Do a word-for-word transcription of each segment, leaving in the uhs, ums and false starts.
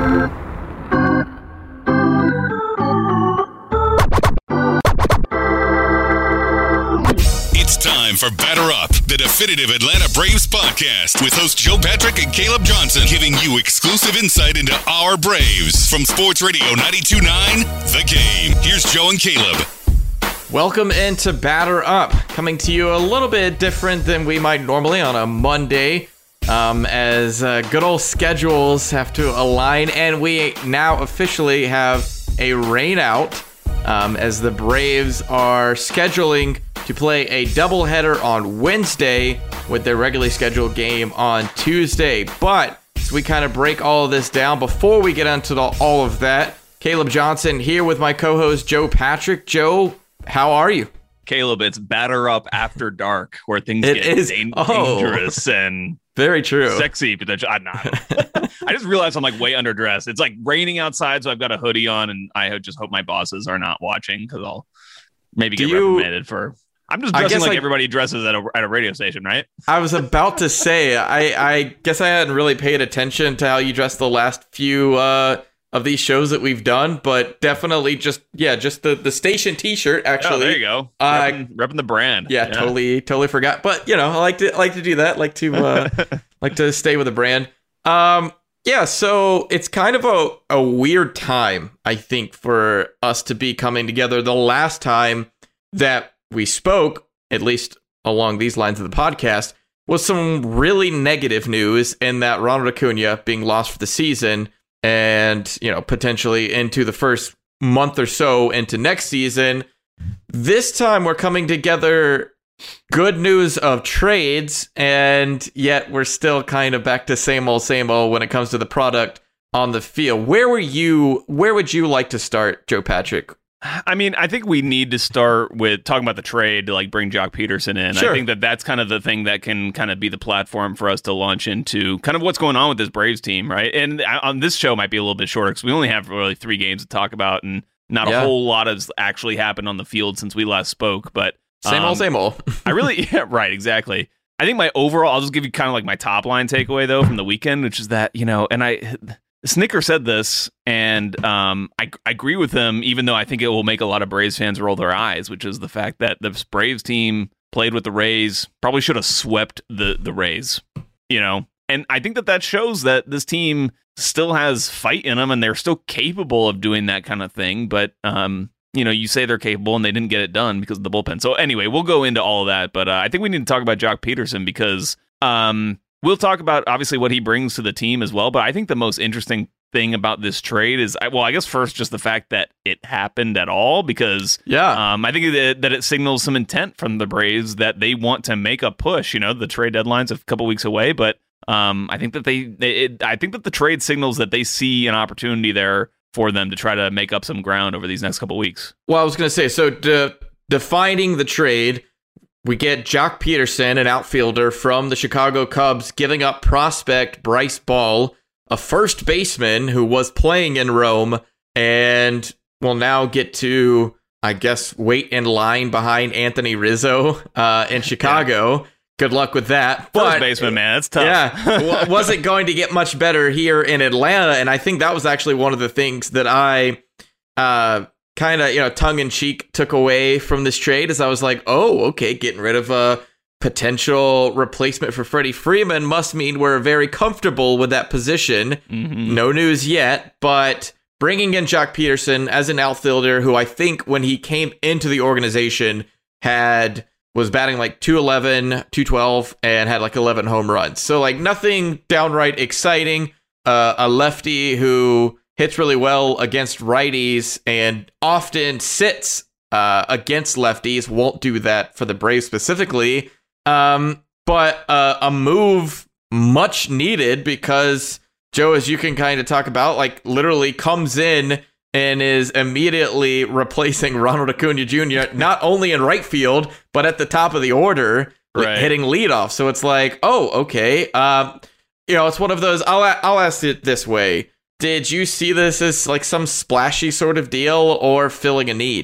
It's time for Batter Up, the definitive Atlanta Braves podcast with host Joe Patrick and Caleb Johnson, giving you exclusive insight into our Braves from Sports Radio ninety-two point nine, The Game. Here's Joe and Caleb. Welcome into Batter Up, coming to you a little bit different than we might normally on a Monday, um, as uh, good old schedules have to align, and we now officially have a rain out, um, as the Braves are scheduling to play a doubleheader on Wednesday with their regularly scheduled game on Tuesday. But as we kind of break all of this down, before we get into the, all of that, Caleb Johnson here with my co-host Joe Patrick. Joe, how are you? Caleb, it's Batter Up after dark, where things it get is, dan- oh, dangerous and very true, sexy. But I'm not. I just realized I'm like way underdressed. It's like raining outside, so I've got a hoodie on, and I just hope my bosses are not watching because I'll maybe get Do you, reprimanded for. I'm just dressing like, like everybody dresses at a at a radio station, right? I was about to say, I I guess I hadn't really paid attention to how you dressed the last few uh, of these shows that we've done, but definitely just yeah, just the, the station T-shirt. Actually, oh, there you go, uh, repping, repping the brand. Yeah, yeah, totally, totally forgot. But you know, I like to like to do that. Like to uh, like to stay with the brand. Um, yeah, so it's kind of a a weird time, I think, for us to be coming together. The last time that we spoke, at least along these lines of the podcast, was some really negative news in that Ronald Acuna being lost for the season and, you know, potentially into the first month or so into next season. This time we're coming together, good news of trades, and yet we're still kind of back to same old, same old when it comes to the product on the field. Where were you, where would you like to start, Joe Patrick? I mean, I think we need to start with talking about the trade to like bring Joc Pederson in. Sure. I think that that's kind of the thing that can kind of be the platform for us to launch into kind of what's going on with this Braves team, right? And on this show might be a little bit shorter because we only have really three games to talk about, and not yeah. a whole lot has actually happened on the field since we last spoke. But same um, old, same old. I really, yeah, right, exactly. I think my overall, I'll just give you kind of like my top line takeaway though from the weekend, which is that, you know, and I. Snicker said this, and um, I, I agree with him, even though I think it will make a lot of Braves fans roll their eyes, which is the fact that the Braves team played with the Rays, probably should have swept the, the Rays, you know? And I think that that shows that this team still has fight in them, and they're still capable of doing that kind of thing, but, um, you know, you say they're capable, and they didn't get it done because of the bullpen. So anyway, we'll go into all of that, but uh, I think we need to talk about Joc Pederson because... Um, We'll talk about, obviously, what he brings to the team as well, but I think the most interesting thing about this trade is, well, I guess first, just the fact that it happened at all, because yeah, um, I think that, that it signals some intent from the Braves that they want to make a push. You know, the trade deadline's a couple weeks away, but um, I think that they, they it, I think that the trade signals that they see an opportunity there for them to try to make up some ground over these next couple weeks. Well, I was going to say, so de- defining the trade, we get Joc Pederson, an outfielder from the Chicago Cubs, giving up prospect Bryce Ball, a first baseman who was playing in Rome, and will now get to, I guess, wait in line behind Anthony Rizzo uh, in Chicago. Yeah. Good luck with that. But, first baseman, man, that's tough. Yeah, wasn't going to get much better here in Atlanta, and I think that was actually one of the things that I... Uh, kind of, you know, tongue-in-cheek took away from this trade, as I was like, oh, okay, getting rid of a potential replacement for Freddie Freeman must mean we're very comfortable with that position. Mm-hmm. No news yet, but bringing in Joc Pederson as an outfielder who I think when he came into the organization had was batting like two eleven, two twelve, and had like eleven home runs. So like nothing downright exciting. Uh, a lefty who hits really well against righties and often sits uh, against lefties. Won't do that for the Braves specifically. Um, but uh, a move much needed because, Joe, as you can kind of talk about, like literally comes in and is immediately replacing Ronald Acuna Junior, not only in right field, but at the top of the order, right, hitting leadoff. So it's like, oh, okay. Um, you know, it's one of those, I'll, I'll ask it this way. Did you see this as like some splashy sort of deal or filling a need?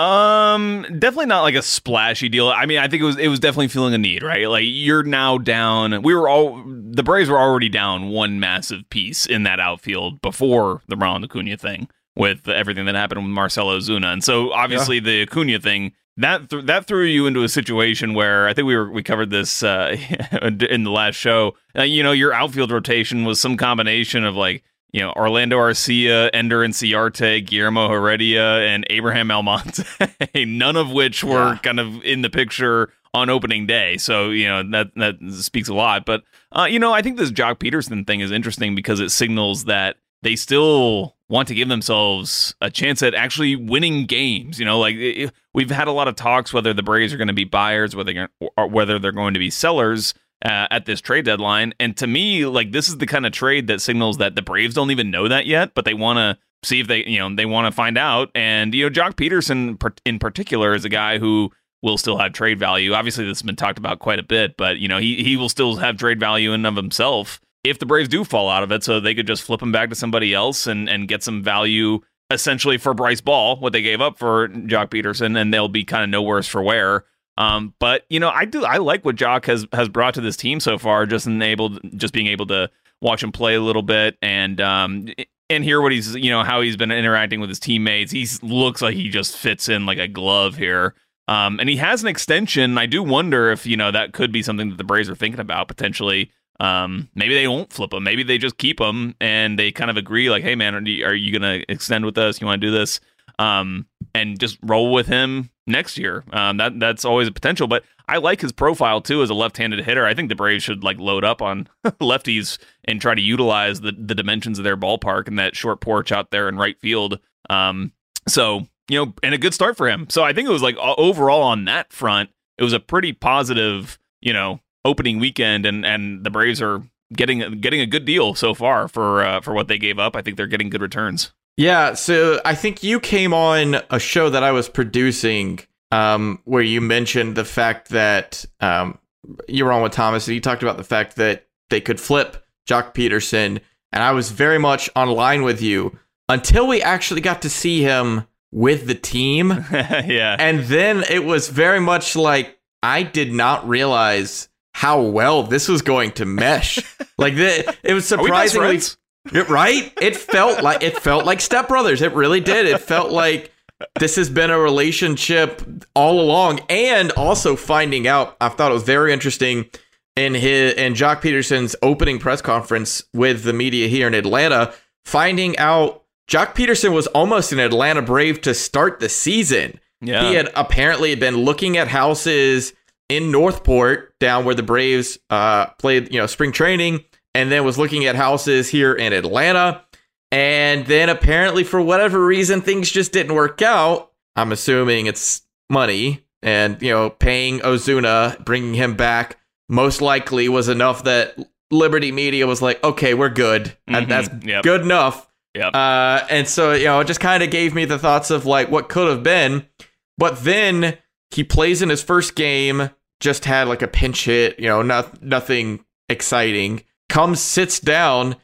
Um, definitely not like a splashy deal. I mean, I think it was it was definitely feeling a need, right? Like you're now down. We were all the Braves were already down one massive piece in that outfield before the Ronald Acuna thing with everything that happened with Marcell Ozuna, and so obviously yeah. the Acuna thing that th- that threw you into a situation where I think we were we covered this uh, in the last show. Uh, you know, your outfield rotation was some combination of like. You know, Orlando Arcia, Ender Inciarte, Guillermo Heredia, and Abraham Almonte, none of which were yeah. kind of in the picture on opening day. So, you know, that that speaks a lot. But, uh, you know, I think this Jock Peterson thing is interesting because it signals that they still want to give themselves a chance at actually winning games. You know, like it, we've had a lot of talks whether the Braves are going to be buyers, whether they're, or whether they're going to be sellers. Uh, at this trade deadline. And to me, like this is the kind of trade that signals that the Braves don't even know that yet, but they want to see if they, you know, they want to find out. And, you know, Jock Peterson in particular is a guy who will still have trade value. Obviously, this has been talked about quite a bit, but, you know, he, he will still have trade value in and of himself if the Braves do fall out of it. So they could just flip him back to somebody else and, and get some value essentially for Bryce Ball, what they gave up for Jock Peterson, and they'll be kind of no worse for wear. Um, but you know, I do I like what Jock has has brought to this team so far. Just enabled, just being able to watch him play a little bit and um and hear what he's you know how he's been interacting with his teammates. He looks like he just fits in like a glove here. Um, and he has an extension. I do wonder if you know that could be something that the Braves are thinking about potentially. Um, maybe they won't flip him. Maybe they just keep him and they kind of agree like, hey man, are you, are you gonna extend with us? You want to do this? Um, and just roll with him next year. Um, that that's always a potential, but I like his profile too as a left-handed hitter. I think the Braves should like load up on lefties and try to utilize the, the dimensions of their ballpark and that short porch out there in right field. Um, so, you know, and a good start for him. So I think it was like overall on that front, it was a pretty positive, you know, opening weekend and, and the Braves are getting, getting a good deal so far for, uh, for what they gave up. I think they're getting good returns. Yeah, so I think you came on a show that I was producing um, where you mentioned the fact that um, you were on with Thomas and you talked about the fact that they could flip Jock Peterson. And I was very much on line with you until we actually got to see him with the team. Yeah. And then it was very much like I did not realize how well this was going to mesh. Like the, it was surprisingly... It, right? It felt like it felt like Step Brothers. It really did. It felt like this has been a relationship all along. And also finding out, I thought it was very interesting in his in Jock Peterson's opening press conference with the media here in Atlanta, finding out Jock Peterson was almost an Atlanta Brave to start the season. Yeah. He had apparently been looking at houses in Northport, down where the Braves uh, played, you know, spring training. And then was looking at houses here in Atlanta. And then apparently for whatever reason, things just didn't work out. I'm assuming it's money and, you know, paying Ozuna, bringing him back most likely was enough that Liberty Media was like, okay, we're good. Mm-hmm. That's yep. good enough. Yep. Uh, and so, you know, it just kind of gave me the thoughts of like what could have been. But then he plays in his first game, just had like a pinch hit, you know, not, nothing exciting. Comes, sits down,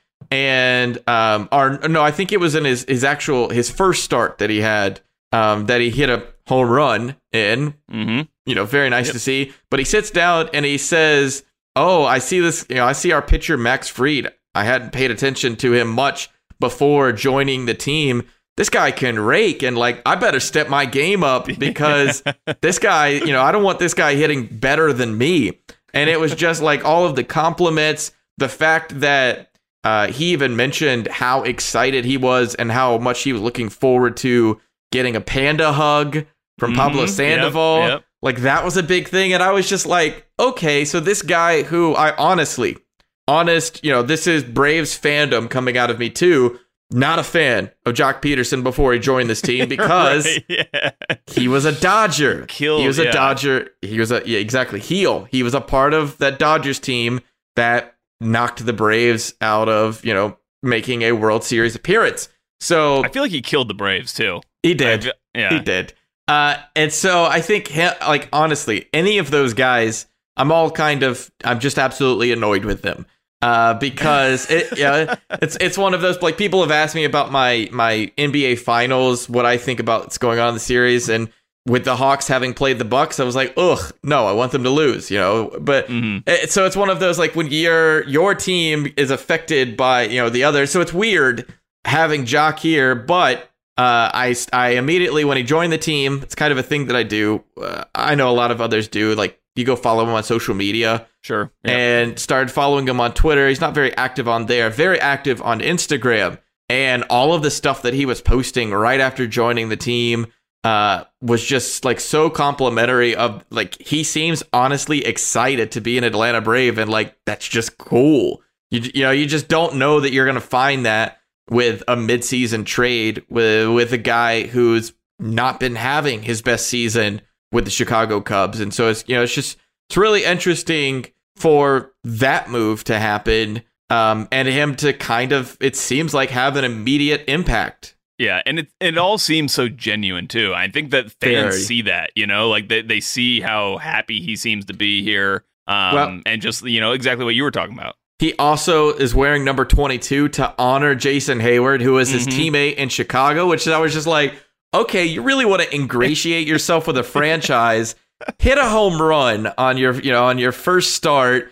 and um, or no, I think it was in his his actual his first start that he had um, that he hit a home run in. Mm-hmm. You know, very nice yep. to see. But he sits down and he says, "Oh, I see this. You know, I see our pitcher Max Fried. I hadn't paid attention to him much before joining the team. This guy can rake, and like I better step my game up because this guy, you know, I don't want this guy hitting better than me." And it was just like all of the compliments. The fact that uh, he even mentioned how excited he was and how much he was looking forward to getting a panda hug from mm-hmm. Pablo Sandoval. Yep, yep. Like that was a big thing. And I was just like, okay, so this guy who I honestly, honest, you know, this is Braves fandom coming out of me too. Not a fan of Jock Peterson before he joined this team because right, yeah. he was a Dodger. Killed, he was a yeah. Dodger. He was a, yeah, exactly, heel. He was a part of that Dodgers team that knocked the Braves out of, you know, making a World Series appearance. So I feel like he killed the Braves too. He did. I, yeah. He did. Uh, and so I think, like, honestly, any of those guys, I'm all kind of, I'm just absolutely annoyed with them. Uh, because it, yeah, it's it's one of those, like, people have asked me about my my N B A Finals, what I think about what's going on in the series, and with the Hawks having played the Bucks, I was like, ugh, no, I want them to lose, you know. But Mm-hmm. it, so it's one of those, like, when your your team is affected by, you know, the other. So it's weird having Jock here, but uh, I I immediately, when he joined the team, it's kind of a thing that I do. Uh, I know a lot of others do. Like, you go follow him on social media. Sure. Yeah. And started following him on Twitter. He's not very active on there, very active on Instagram. And all of the stuff that he was posting right after joining the team uh, was just like so complimentary of, like, he seems honestly excited to be an Atlanta Brave. And like, that's just cool. You, you know, you just don't know that you're going to find that with a midseason trade with, with a guy who's not been having his best season with the Chicago Cubs. And so it's, you know, it's just, it's really interesting for that move to happen. Um, and him to kind of, it seems like, have an immediate impact. Yeah, and it it all seems so genuine too. I think that fans Very. see that, you know, like they, they see how happy he seems to be here. Um, Well- and just, you know, exactly what you were talking about. He also is wearing number twenty-two to honor Jason Hayward, who was his Mhm. teammate in Chicago, which I was just like, okay, you really want to ingratiate yourself with a franchise, hit a home run on your, you know, on your first start.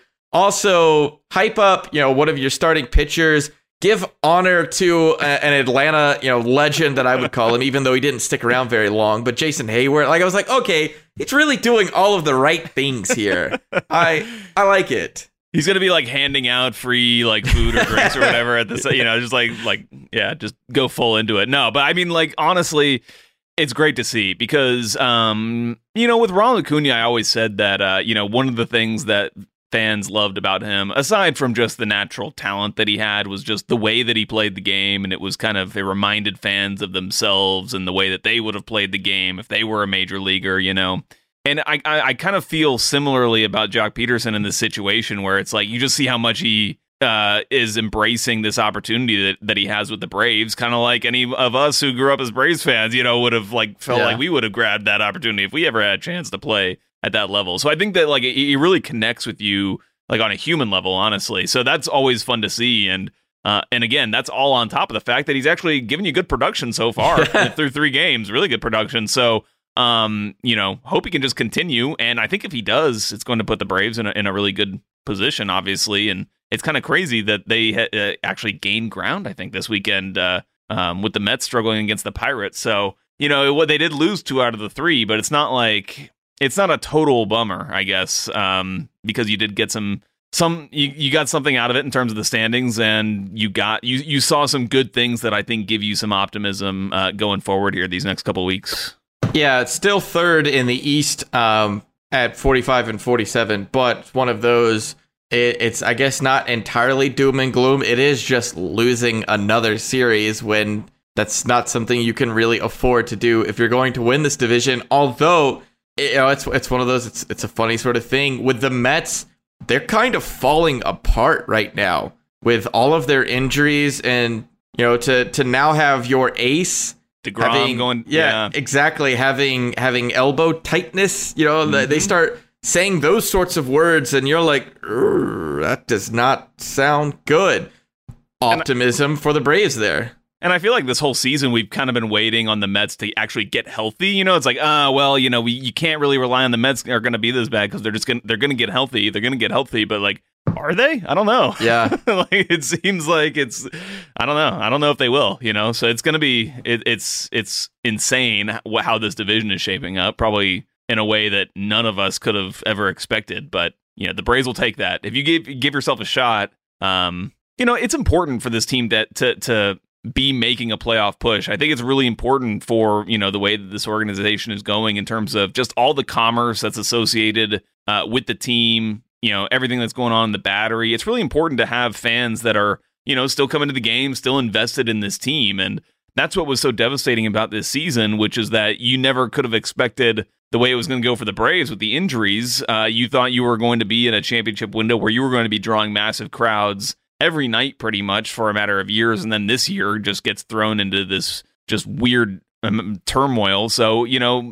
Also, hype up, you know, one of your starting pitchers. Give honor to a, an Atlanta, you know, legend that I would call him, even though he didn't stick around very long. But Jason Hayward, like, I was like, okay, he's really doing all of the right things here. I I like it. He's gonna be like handing out free like food or drinks or whatever at the, you know, just like like yeah, just go full into it. No, but I mean, like, honestly, it's great to see because um, you know, with Ronald Acuna, I always said that uh, you know, one of the things that fans loved about him, aside from just the natural talent that he had, was just the way that he played the game, and it was kind of, it reminded fans of themselves and the way that they would have played the game if they were a major leaguer, you know. And I, I, I kind of feel similarly about Jock Peterson in this situation, where it's like you just see how much he uh, is embracing this opportunity that, that he has with the Braves, kind of like any of us who grew up as Braves fans, you know, would have like felt Yeah. like we would have grabbed that opportunity if we ever had a chance to play at that level. So I think that like it, it really connects with you like on a human level, honestly. So that's always fun to see. And uh, and again, that's all on top of the fact that he's actually given you good production so far through three games, really good production. So um, you know, hope he can just continue. And I think if he does, it's going to put the Braves in a, in a really good position, obviously. And it's kind of crazy that they ha- uh, actually gained ground, I think, this weekend uh, um, with the Mets struggling against the Pirates. So, you know, what they did lose two out of the three, but it's not like, it's not a total bummer, I guess, um, because you did get some, some you, you got something out of it in terms of the standings, and you got you you saw some good things that I think give you some optimism uh, going forward here these next couple weeks. Yeah, it's still third in the East um, at forty-five and forty-seven, but one of those, it, it's, I guess, not entirely doom and gloom. It is just losing another series when that's not something you can really afford to do if you're going to win this division. Although, you know, it's it's one of those, it's it's a funny sort of thing. With the Mets, they're kind of falling apart right now with all of their injuries, and, you know, to to now have your ace DeGrom having, going, yeah, yeah. exactly, having having elbow tightness, you know, mm-hmm. they start saying those sorts of words, and you're like, that does not sound good. Optimism I, for the Braves there. And I feel like this whole season we've kind of been waiting on the Mets to actually get healthy. You know, it's like, ah, uh, well, you know, we you can't really rely on the Mets are going to be this bad because they're just going they're going to get healthy. They're going to get healthy, but like, are they? I don't know. Yeah, like it seems like it's. I don't know. I don't know if they will. You know, so it's going to be. It, it's it's insane how this division is shaping up. Probably in a way that none of us could have ever expected. But you know, the Braves will take that if you give give yourself a shot. Um, you know, it's important for this team that to to. be making a playoff push. I think it's really important for, you know, the way that this organization is going in terms of just all the commerce that's associated uh, with the team, you know, everything that's going on in the Battery. It's really important to have fans that are, you know, still coming to the game, still invested in this team. And that's what was so devastating about this season, which is that you never could have expected the way it was going to go for the Braves with the injuries. Uh, you thought you were going to be in a championship window where you were going to be drawing massive crowds every night pretty much for a matter of years, and then this year just gets thrown into this just weird um, turmoil. So, you know,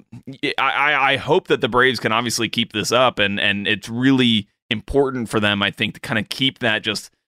I, I hope that the Braves can obviously keep this up, and and it's really important for them, I think, to kind of keep that just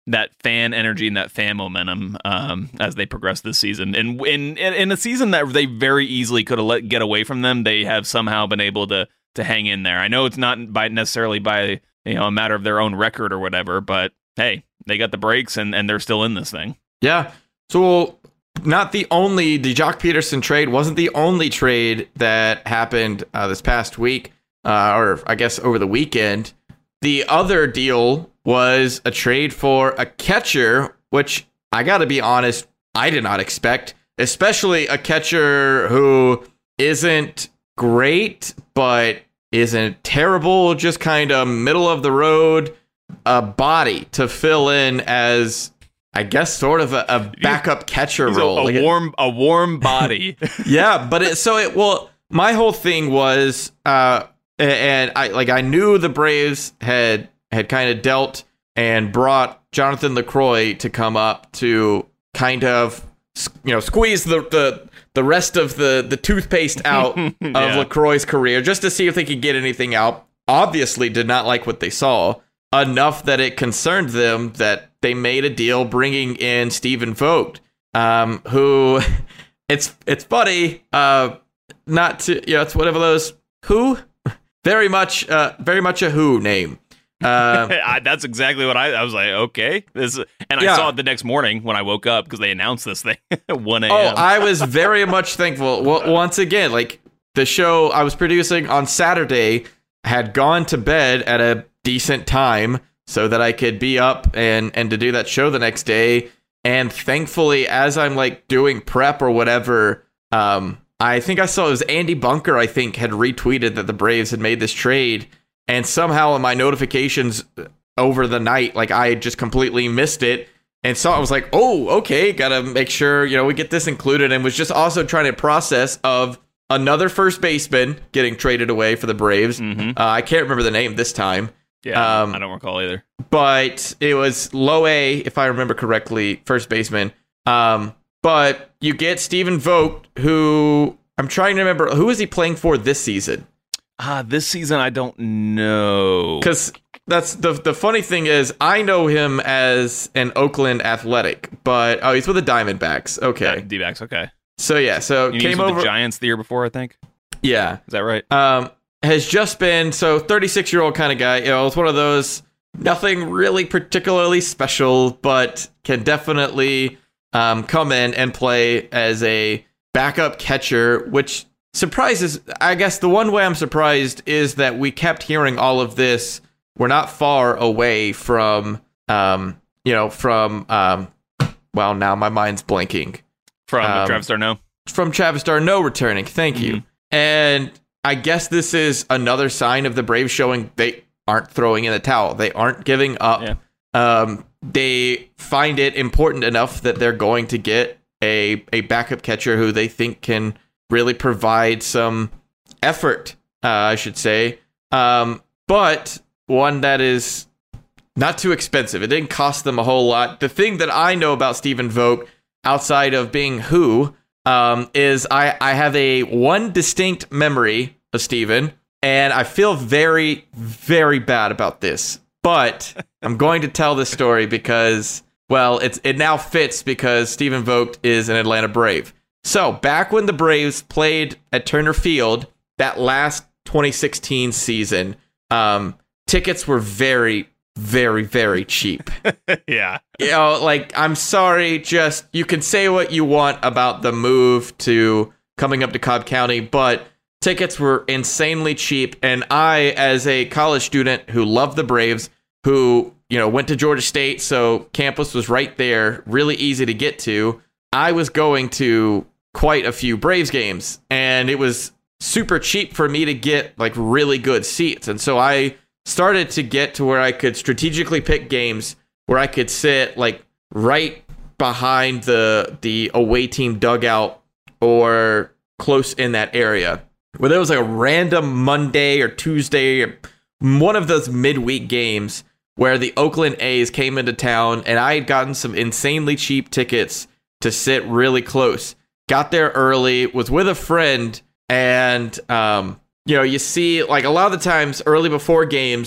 that fan energy and that fan momentum um, as they progress this season. And in, in in a season that they very easily could have let get away from them, they have somehow been able to to hang in there. I know it's not by necessarily by you know a matter of their own record or whatever, but hey, they got the breaks and, and they're still in this thing. Yeah. So not the only the Jock Peterson trade wasn't the only trade that happened uh, this past week, uh, or I guess over the weekend. The other deal was a trade for a catcher, which I got to be honest, I did not expect, especially a catcher who isn't great, but isn't terrible, just kind of middle of the road, a body to fill in as, I guess, sort of a, a backup catcher He's role. A, a like warm, it, a warm body. Yeah, but it, so it, well, my whole thing was, uh, and I like I knew the Braves had had kind of dealt and brought Jonathan LaCroix to come up to kind of, you know, squeeze the the, the rest of the, the toothpaste out of yeah. LaCroix's career just to see if they could get anything out. Obviously did not like what they saw enough that it concerned them that they made a deal bringing in Stephen Vogt, um, who it's it's funny, uh, not to, you know, it's one of those who very much uh, very much a who name. Uh, I, that's exactly what I, I was like. Okay, this, and I yeah. saw it the next morning when I woke up because they announced this thing at one a.m. Oh, I was very much thankful. Well, once again, like the show I was producing on Saturday had gone to bed at a decent time so that I could be up and and to do that show the next day. And thankfully, as I'm like doing prep or whatever, um, I think I saw it was Andy Bunker. I think had retweeted that the Braves had made this trade. And somehow in my notifications over the night, like I just completely missed it. And so I was like, oh, okay, gotta make sure, you know, we get this included. And was just also trying to process of another first baseman getting traded away for the Braves. Mm-hmm. Uh, I can't remember the name this time. Yeah, um, I don't recall either. But it was Low A, if I remember correctly, first baseman. Um, but you get Stephen Vogt, who I'm trying to remember, who is he playing for this season? Ah, this season I don't know. Because that's the the funny thing is I know him as an Oakland Athletic, but oh, he's with the Diamondbacks. Okay, yeah, D-backs. Okay. So yeah, so You came with over the Giants the year before, I think. Yeah, Is that right? um, has just been so thirty-six year old kind of guy. You know, it's one of those nothing really particularly special, but can definitely um come in and play as a backup catcher, which surprises, I guess the one way I'm surprised is that we kept hearing all of this. We're not far away from, um, you know, from, um, well, now my mind's blanking. From um, Travis d'Arnaud. From Travis d'Arnaud returning. Thank you. Mhm. And I guess this is another sign of the Braves showing they aren't throwing in the towel. They aren't giving up. Yeah. Um, they find it important enough that they're going to get a, a backup catcher who they think can really provide some effort, uh, I should say, um, but one that is not too expensive. It didn't cost them a whole lot. The thing that I know about Stephen Vogt, outside of being who, um, is I, I have a one distinct memory of Stephen, and I feel very, very bad about this, but I'm going to tell this story because, well, it's it now fits because Stephen Vogt is an Atlanta Brave. So, back when the Braves played at Turner Field, that last twenty sixteen season, um, tickets were very, very, very cheap. Yeah. You know, like, I'm sorry, just, you can say what you want about the move to coming up to Cobb County, but tickets were insanely cheap, and I, as a college student who loved the Braves, who, you know, went to Georgia State, so campus was right there, really easy to get to, I was going to quite a few Braves games, and it was super cheap for me to get like really good seats. And so I started to get to where I could strategically pick games where I could sit like right behind the the away team dugout or close in that area, where there was like a random Monday or Tuesday or one of those midweek games where the Oakland A's came into town, and I had gotten some insanely cheap tickets to sit really close. Got there early, was with a friend, and, um, you know, you see, like, a lot of the times early before games,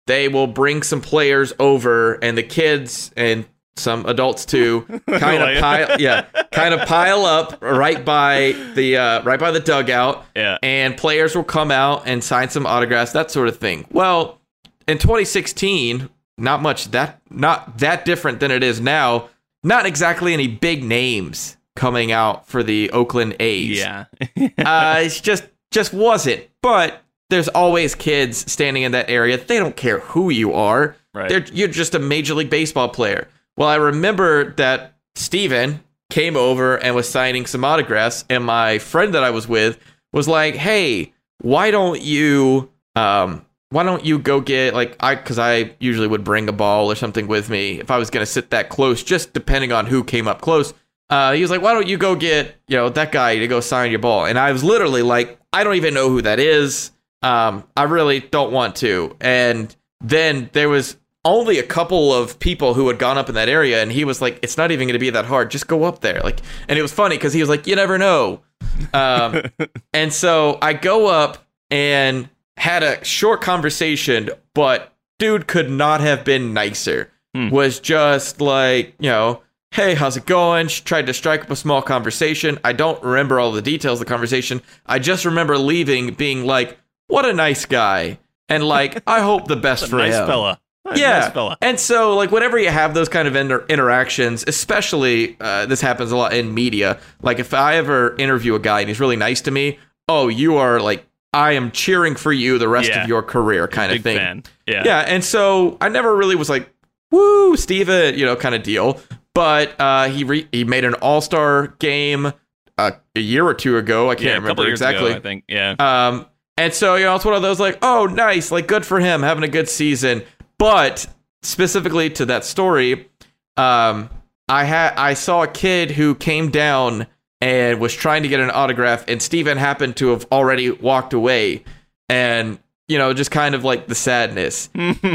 they will bring some players over, and the kids and some adults too kind of pile, yeah, kind of pile up right by the uh, right by the dugout, yeah. and players will come out and sign some autographs, that sort of thing. Well, in twenty sixteen, not much that not that different than it is now. Not exactly any big names coming out for the Oakland A's. Yeah, uh, it's just just wasn't. But there's always kids standing in that area. They don't care who you are. Right. They're, you're just a Major League Baseball player. Well, I remember that Steven came over and was signing some autographs, and my friend that I was with was like, "Hey, why don't you, um, why don't you go get like I, because I usually would bring a ball or something with me if I was gonna sit that close, just depending on who came up close." Uh, he was like, "Why don't you go get, you know, that guy to go sign your ball?" And I was literally like, "I don't even know who that is. Um, I really don't want to." And then there was only a couple of people who had gone up in that area, and he was like, "It's not even going to be that hard. Just go up there." Like, and it was funny because he was like, "You never know." Um, and so I go up and had a short conversation, but dude could not have been nicer. Hmm. Was just like, you know, "Hey, how's it going?" She tried to strike up a small conversation. I don't remember all the details of the conversation. I just remember leaving being like, "What a nice guy." And like, I hope the best for nice him. Fella. Yeah, nice fella. And so like whenever you have those kind of inter- interactions, especially uh, this happens a lot in media. Like if I ever interview a guy and he's really nice to me, oh, you are like, I am cheering for you the rest yeah. of your career, kind Big of thing. Fan. Yeah, yeah. And so I never really was like, "Woo, Steven," you know, kind of deal. But uh, he re- he made an All-Star game uh, a year or two ago. I can't yeah, remember exactly. Ago, I think. Yeah. Um, and so you know, it's one of those like, oh, nice, like good for him, having a good season. But specifically to that story, um, I had I saw a kid who came down and was trying to get an autograph, and Steven happened to have already walked away, and you know, just kind of like the sadness.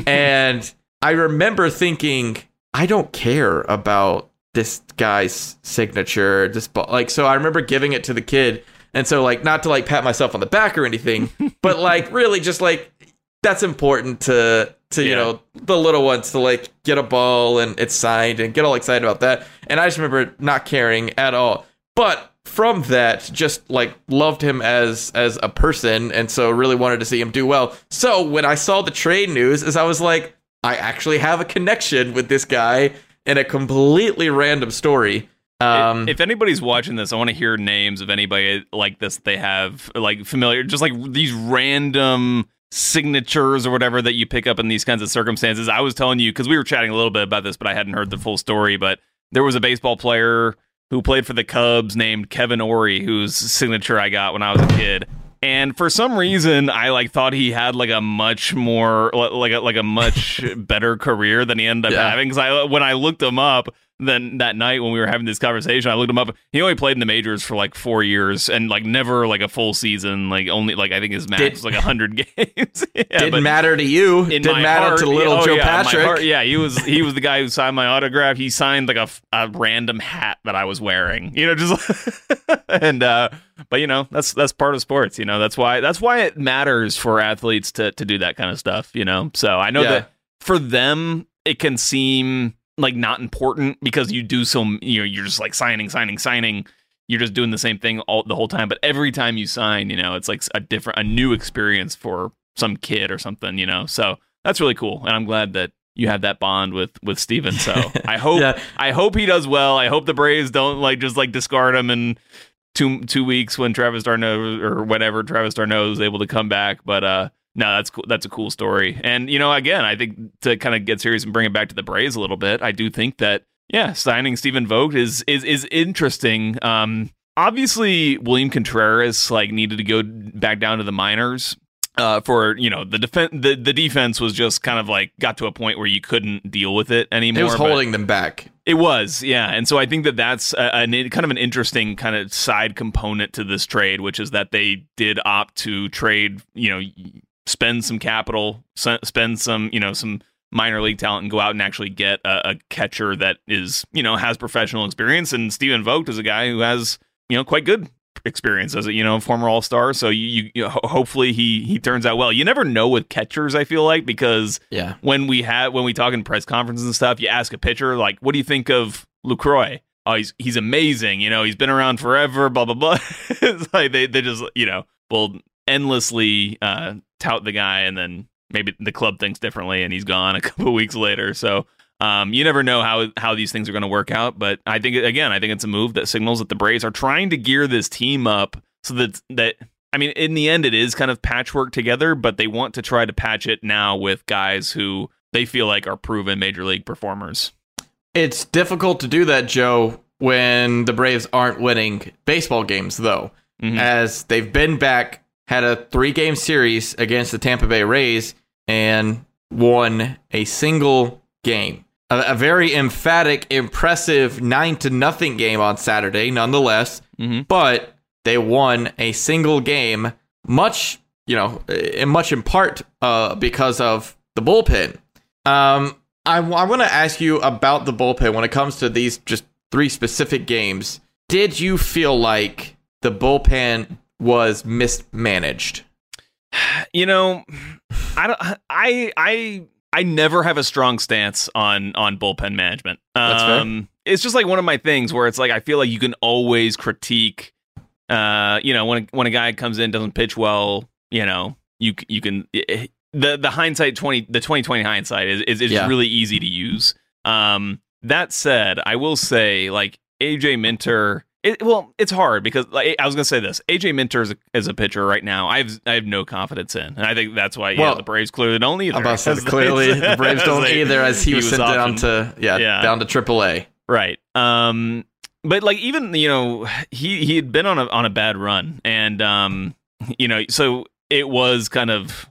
And I remember thinking, I don't care about this guy's signature, this ball. Like, so I remember giving it to the kid, and so like not to like pat myself on the back or anything, but like really just like that's important to. To, you yeah. know, the little ones to like get a ball and it's signed and get all excited about that. And I just remember not caring at all. But from that, just like loved him as as a person, and so really wanted to see him do well. So when I saw the trade news, is I was like, I actually have a connection with this guy in a completely random story. Um, if anybody's watching this, I want to hear names of anybody like this they have like familiar, just like these random signatures or whatever that you pick up in these kinds of circumstances. I was telling you, because we were chatting a little bit about this, but I hadn't heard the full story, but there was a baseball player who played for the Cubs named Kevin Ory, whose signature I got when I was a kid. And for some reason, I like thought he had like a much more like a, like a much better career than he ended up yeah. having. Because I when I looked him up, then that night when we were having this conversation, I looked him up. He only played in the majors for like four years and like never like a full season. Like only like I think his max Did, was like a hundred games. yeah, didn't matter to you. Didn't matter heart, to little oh, Joe yeah, Patrick. Heart, yeah, he was he was the guy who signed my autograph. He signed like a, a random hat that I was wearing. You know, just and uh, but you know that's that's part of sports. You know, that's why that's why it matters for athletes to to do that kind of stuff. You know, so I know yeah. that for them it can seem like not important because you do so, you know, you're just like signing, signing, signing. You're just doing the same thing all the whole time. But every time you sign, you know, it's like a different, a new experience for some kid or something, you know. So that's really cool, and I'm glad that you have that bond with with Steven. So I hope, yeah. I hope he does well. I hope the Braves don't like just like discard him in two two weeks when Travis d'Arnaud or whenever Travis d'Arnaud is able to come back. But uh. No, that's cool. That's a cool story. And, you know, again, I think to kind of get serious and bring it back to the Braves a little bit, I do think that, yeah, signing Steven Vogt is is is interesting. Um, obviously, William Contreras, like, needed to go back down to the minors uh, for, you know, the, defen- the the defense was just kind of like got to a point where you couldn't deal with it anymore. It was holding them back. It was, yeah. And so I think that that's a, a, kind of an interesting kind of side component to this trade, which is that they did opt to trade, you know, spend some capital, spend some, you know, some minor league talent and go out and actually get a, a catcher that is, you know, has professional experience. And Steven Vogt is a guy who has, you know, quite good experience as a, you know, former All-Star. So you, you, you hopefully he he turns out well. You never know with catchers, I feel like, because yeah. when we have when we talk in press conferences and stuff, you ask a pitcher like, "What do you think of Lucroy?" Oh, he's he's amazing. You know, he's been around forever. Blah blah blah. It's like they they just you know will endlessly uh, tout the guy, and then maybe the club thinks differently, and he's gone a couple of weeks later. So. Um, you never know how how these things are going to work out, but I think again, I think it's a move that signals that the Braves are trying to gear this team up so that that I mean, in the end, it is kind of patchwork together, but they want to try to patch it now with guys who they feel like are proven major league performers. It's difficult to do that, Joe, when the Braves aren't winning baseball games, though, mm-hmm. as they've been back, had a three-game series against the Tampa Bay Rays, and won a single game. A, a very emphatic, impressive nine to nothing game on Saturday, nonetheless. Mm-hmm. But they won a single game, much, you know, in much in part uh, because of the bullpen. Um, I, I want to ask you about the bullpen when it comes to these just three specific games. Did you feel like the bullpen was mismanaged? You know, I don't. I I. I never have a strong stance on on bullpen management. Um, That's fair. It's just like one of my things where it's like I feel like you can always critique. Uh, you know, when when a guy comes in doesn't pitch well, you know, you you can it, the the hindsight twenty the twenty twenty hindsight is is, is yeah. really easy to use. Um, that said, I will say like A J Minter. It, well, it's hard because like, I was gonna say this. A J Minter is a, is a pitcher right now. I have I have no confidence in, and I think that's why. Yeah, well, the Braves clearly don't either. I'm about to say, clearly, the Braves don't they, either, as he, he was, was sent down to yeah, yeah down to triple A. Right. Um. But like even you know he he had been on a on a bad run, and um you know so it was kind of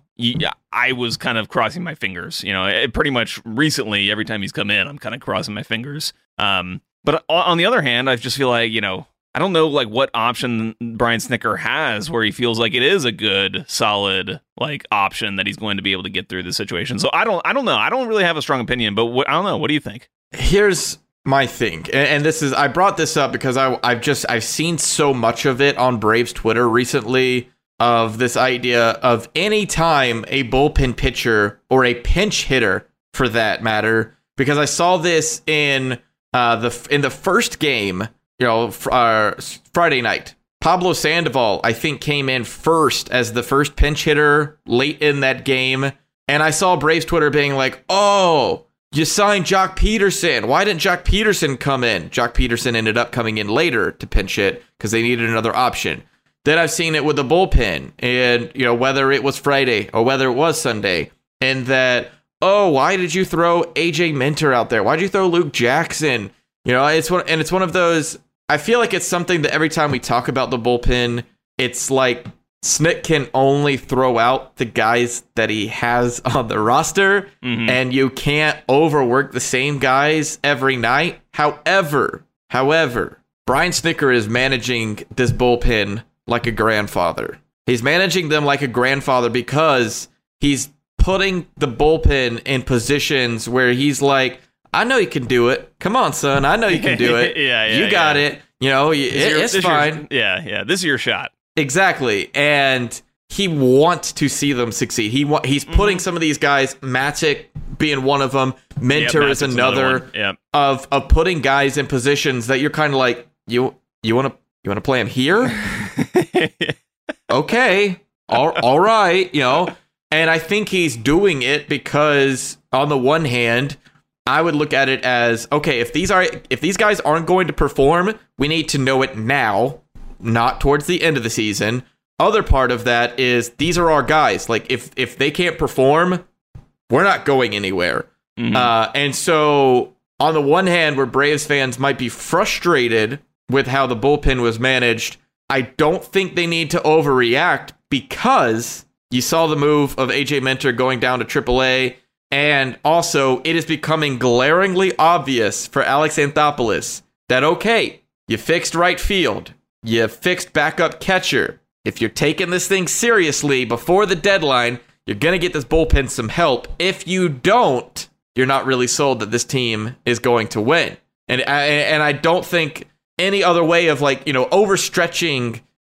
I was kind of crossing my fingers. You know, it, pretty much recently every time he's come in, I'm kind of crossing my fingers. Um. But on the other hand, I just feel like, you know, I don't know like what option Brian Snitker has where he feels like it is a good, solid like option that he's going to be able to get through the situation. So I don't I don't know. I don't really have a strong opinion, but what, I don't know. What do you think? Here's my thing. And, and this is I brought this up because I I've just I've seen so much of it on Braves Twitter recently of this idea of any time a bullpen pitcher or a pinch hitter for that matter, because I saw this in Uh, the in the first game, you know, fr- uh, Friday night, Pablo Sandoval, I think, came in first as the first pinch hitter late in that game. And I saw Braves Twitter being like, oh, you signed Jock Peterson. Why didn't Jock Peterson come in? Jock Peterson ended up coming in later to pinch hit because they needed another option. Then I've seen it with the bullpen, and, you know, whether it was Friday or whether it was Sunday, and that, oh, why did you throw A J Minter out there? Why'd you throw Luke Jackson? You know, it's one, and it's one of those, I feel like it's something that every time we talk about the bullpen, it's like Snit can only throw out the guys that he has on the roster, mm-hmm. and you can't overwork the same guys every night. However, however, Brian Snitker is managing this bullpen like a grandfather. He's managing them like a grandfather because he's putting the bullpen in positions where he's like, I know you can do it. Come on, son. I know you can do it. yeah, yeah, You got yeah. it. You know, it, your, it's fine. Your, yeah, yeah. This is your shot. Exactly. And he wants to see them succeed. He wa- He's putting mm-hmm. some of these guys, Matic being one of them, Minter yep, is another, another yep. of of putting guys in positions that you're kind of like, you you want to you want to play him here? Okay. All, all right. You know, and I think he's doing it because on the one hand, I would look at it as, okay, if these are if these guys aren't going to perform, we need to know it now, not towards the end of the season. Other part of that is these are our guys. Like if if they can't perform, we're not going anywhere. Mm-hmm. Uh, and so on the one hand, where Braves fans might be frustrated with how the bullpen was managed, I don't think they need to overreact because you saw the move of A J Minter going down to triple A. And also, it is becoming glaringly obvious for Alex Anthopoulos that, okay, you fixed right field, you fixed backup catcher. If you're taking this thing seriously before the deadline, you're going to get this bullpen some help. If you don't, you're not really sold that this team is going to win. And I, and I don't think any other way of, like, you know, overstretching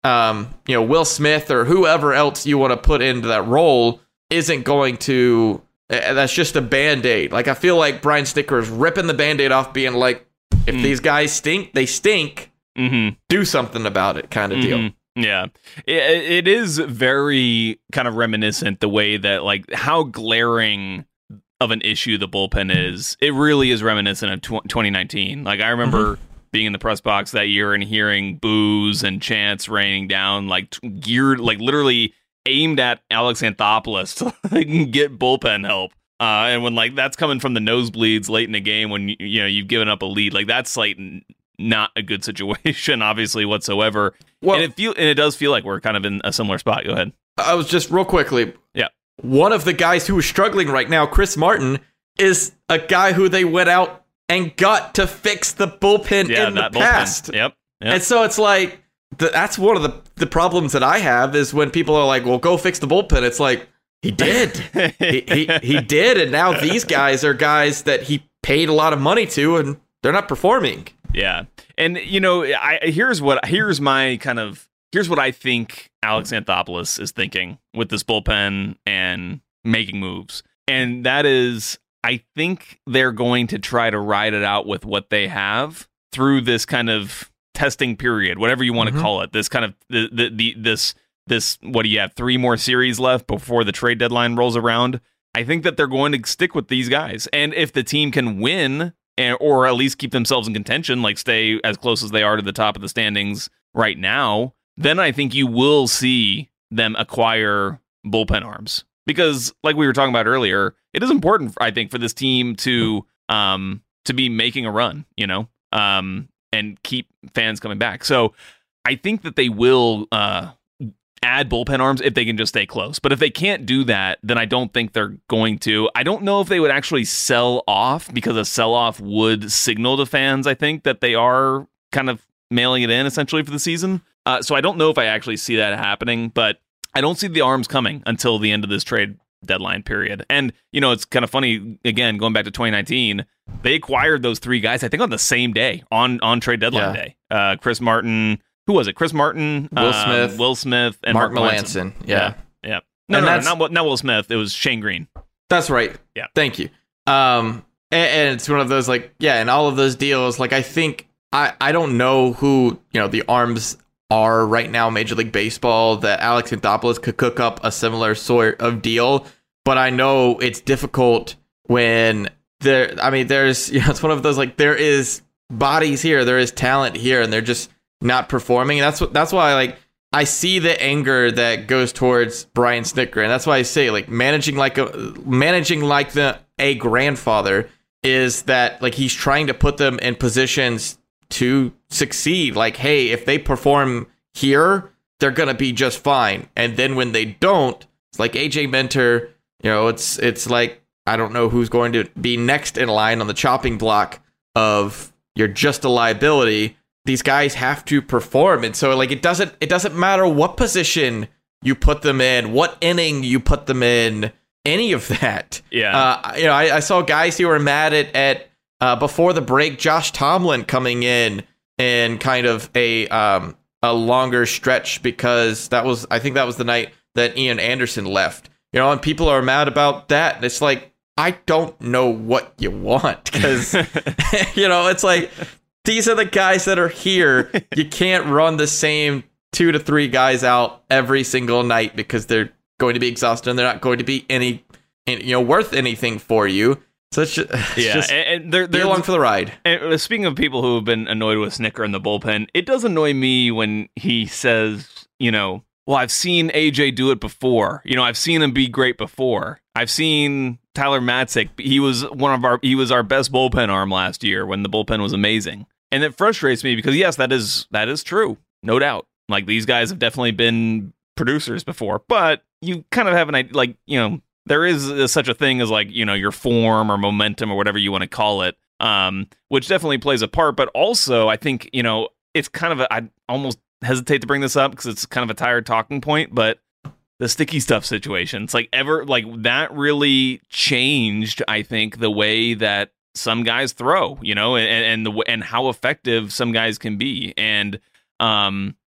um, you know, Will Smith or whoever else you want to put into that role isn't going to, uh, that's just a Band-Aid. Like, I feel like Brian Snitker is ripping the Band-Aid off, being like, if mm. these guys stink, they stink. Mm-hmm. Do something about it, kind of mm-hmm. deal. Yeah, it, it is very kind of reminiscent the way that, like, how glaring of an issue the bullpen is. It really is reminiscent of tw- twenty nineteen. Like, I remember mm-hmm. being in the press box that year and hearing boos and chants raining down, like geared, like literally aimed at Alex Anthopoulos to like, get bullpen help. Uh, and when like that's coming from the nosebleeds late in the game, when you, you know you've given up a lead, like that's like n- not a good situation, obviously whatsoever. Well, and it feel and it does feel like we're kind of in a similar spot. Go ahead. I was just real quickly. Yeah. One of the guys who is struggling right now, Chris Martin, is a guy who they went out and got to fix the bullpen yeah, in the bullpen. past. Yep. yep. And so it's like, the, that's one of the, the problems that I have is when people are like, well, go fix the bullpen. It's like, he did. he, he he did. And now these guys are guys that he paid a lot of money to, and they're not performing. Yeah. And, you know, I here's what here's my kind of here's what I think Alex Anthopoulos is thinking with this bullpen and making moves. And that is, I think they're going to try to ride it out with what they have through this kind of testing period, whatever you want mm-hmm. to call it. This kind of the, the, the this this what do you have? Three more series left before the trade deadline rolls around. I think that they're going to stick with these guys. And if the team can win and, or at least keep themselves in contention, like stay as close as they are to the top of the standings right now, then I think you will see them acquire bullpen arms. Because like we were talking about earlier, it is important, I think, for this team to um, to be making a run, you know, um, and keep fans coming back. So I think that they will uh, add bullpen arms if they can just stay close. But if they can't do that, then I don't think they're going to. I don't know if they would actually sell off, because a sell-off would signal to fans, I think, that they are kind of mailing it in essentially for the season. Uh, so I don't know if I actually see that happening, but I don't see the arms coming until the end of this trade deadline period. And, you know, it's kind of funny, again, going back to twenty nineteen, they acquired those three guys, I think, on the same day, on, on trade deadline yeah. day. Uh, Chris Martin, who was it? Chris Martin, Will um, Smith, Will Smith, and Mark Mark Melancon. Yeah. yeah. Yeah. No, no, no, not, not Will Smith. It was Shane Green. That's right. Yeah. Thank you. Um, and, and it's one of those, like, yeah, and all of those deals, like, I think, I, I don't know who, you know, the arms are right now, Major League Baseball, that Alex Anthopoulos could cook up a similar sort of deal. But I know it's difficult when there, I mean, there's, you know, it's one of those, like, there is bodies here, there is talent here, and they're just not performing. And that's what, that's why, like, I see the anger that goes towards Brian Snitker. And that's why I say, like, managing like a, managing like the, a grandfather is that, like, he's trying to put them in positions to succeed. Like, hey, if they perform here, they're gonna be just fine. And then when they don't, it's like A J Minter, you know, it's it's like, I don't know who's going to be next in line on the chopping block of you're just a liability. These guys have to perform. And so, like, it doesn't it doesn't matter what position you put them in, what inning you put them in, any of that. Yeah. Uh, you know, I, I saw guys who were mad at at Uh, before the break, Josh Tomlin coming in in kind of a um, a longer stretch, because that was, I think that was the night that Ian Anderson left. You know, and people are mad about that. And it's like, I don't know what you want, because, you know, it's like, these are the guys that are here. You can't run the same two to three guys out every single night, because they're going to be exhausted and they're not going to be any, you know, worth anything for you. So it's just, it's yeah, just and, and they're, they're along for the ride. And speaking of people who have been annoyed with Snitker in the bullpen, it does annoy me when he says, you know, well, I've seen A J do it before. You know, I've seen him be great before. I've seen Tyler Matzek. He was one of our, he was our best bullpen arm last year when the bullpen was amazing. And it frustrates me because, yes, that is, that is true. No doubt. Like, these guys have definitely been producers before, but you kind of have an idea, like, you know, there is a, such a thing as, like, you know, your form or momentum or whatever you want to call it, um, which definitely plays a part. But also, I think, you know, it's kind of a, I almost hesitate to bring this up because it's kind of a tired talking point, but the sticky stuff situation, it's like ever, like, that really changed, I think, the way that some guys throw, you know, and, and the and how effective some guys can be. And um,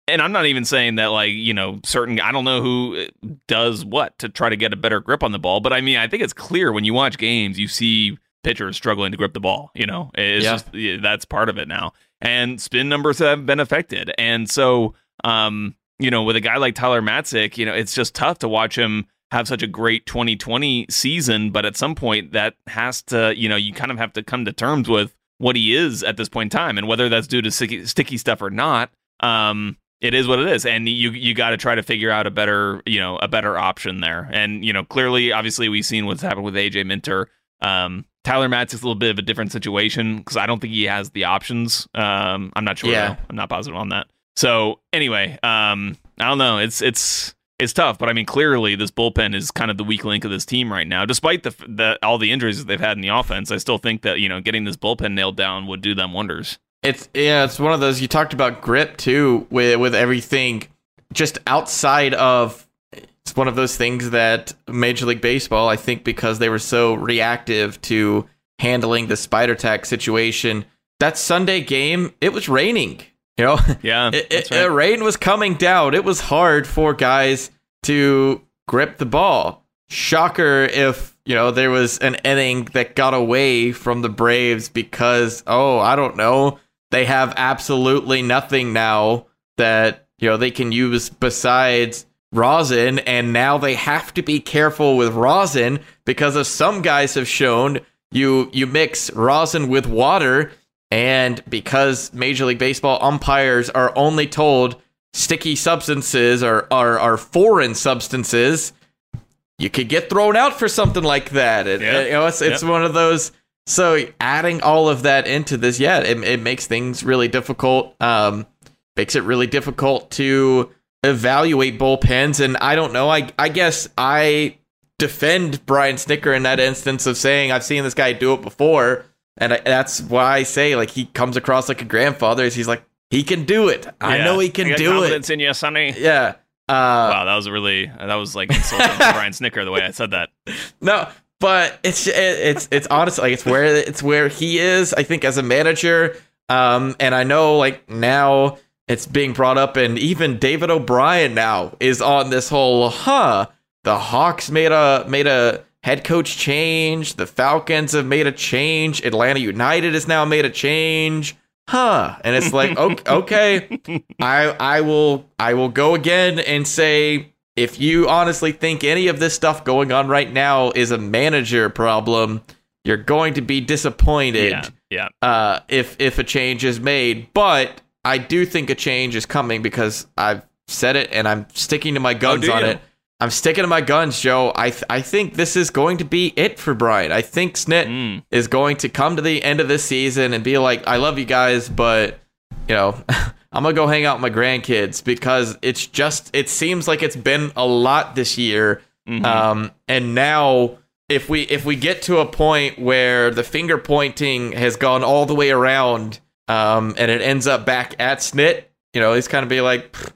and I'm not even saying that, like, you know, certain, I don't know who does what to try to get a better grip on the ball. But I mean, I think it's clear when you watch games, you see pitchers struggling to grip the ball. You know, it's yeah. just, that's part of it now. And spin numbers have been affected. And so, um, you know, with a guy like Tyler Matzek, you know, it's just tough to watch him have such a great twenty twenty season. But at some point that has to, you know, you kind of have to come to terms with what he is at this point in time. And whether that's due to sticky, sticky stuff or not, um, it is what it is, and you you got to try to figure out a better you know a better option there. And you know clearly, obviously, we've seen what's happened with A J Minter. Um, Tyler Matzek's a little bit of a different situation because I don't think he has the options. Um, I'm not sure. Yeah. Though. I'm not positive on that. So anyway, um, I don't know. It's it's it's tough, but I mean, clearly, this bullpen is kind of the weak link of this team right now. Despite the the all the injuries that they've had in the offense, I still think that you know getting this bullpen nailed down would do them wonders. It's yeah, it's one of those, you talked about grip too with with everything just outside of, it's one of those things that Major League Baseball, I think because they were so reactive to handling the spider tack situation, that Sunday game, it was raining, you know? Yeah. it, it, right. it, rain was coming down. It was hard for guys to grip the ball. Shocker if, you know, there was an inning that got away from the Braves because, oh, I don't know, they have absolutely nothing now that, you know, they can use besides rosin, and now they have to be careful with rosin because, as some guys have shown, you you mix rosin with water, and because Major League Baseball umpires are only told sticky substances are are, are foreign substances, you could get thrown out for something like that. It, yeah. You know, it's it's yeah. one of those. So adding all of that into this, yeah, it, it makes things really difficult. Um, makes it really difficult to evaluate bullpens. And I don't know, I I guess I defend Brian Snitker in that instance of saying I've seen this guy do it before. And I, that's why I say, like, he comes across like a grandfather. Is he's like, he can do it. I yeah. know he can I got do confidence it. in you, Sonny. Yeah. Uh, wow, that was really, that was like insulting to Brian Snitker the way I said that. No. But it's it, it's it's honestly, like, it's where it's where he is, I think, as a manager. Um, and I know, like, now it's being brought up, and even David O'Brien now is on this whole, huh, the Hawks made a made a head coach change, the Falcons have made a change, Atlanta United has now made a change, huh? And it's like, okay, okay, I I will I will go again and say, if you honestly think any of this stuff going on right now is a manager problem, you're going to be disappointed. Yeah, yeah. Uh, if if a change is made. But I do think a change is coming because I've said it and I'm sticking to my guns oh, on you? it. I'm sticking to my guns, Joe. I th- I think this is going to be it for Brian. I think Snit Mm. is going to come to the end of this season and be like, I love you guys, but, you know, I'm going to go hang out with my grandkids, because it's just, it seems like it's been a lot this year. Mm-hmm. Um, and now if we, if we get to a point where the finger pointing has gone all the way around, um, and it ends up back at Snit, you know, he's kind of be like, pfft.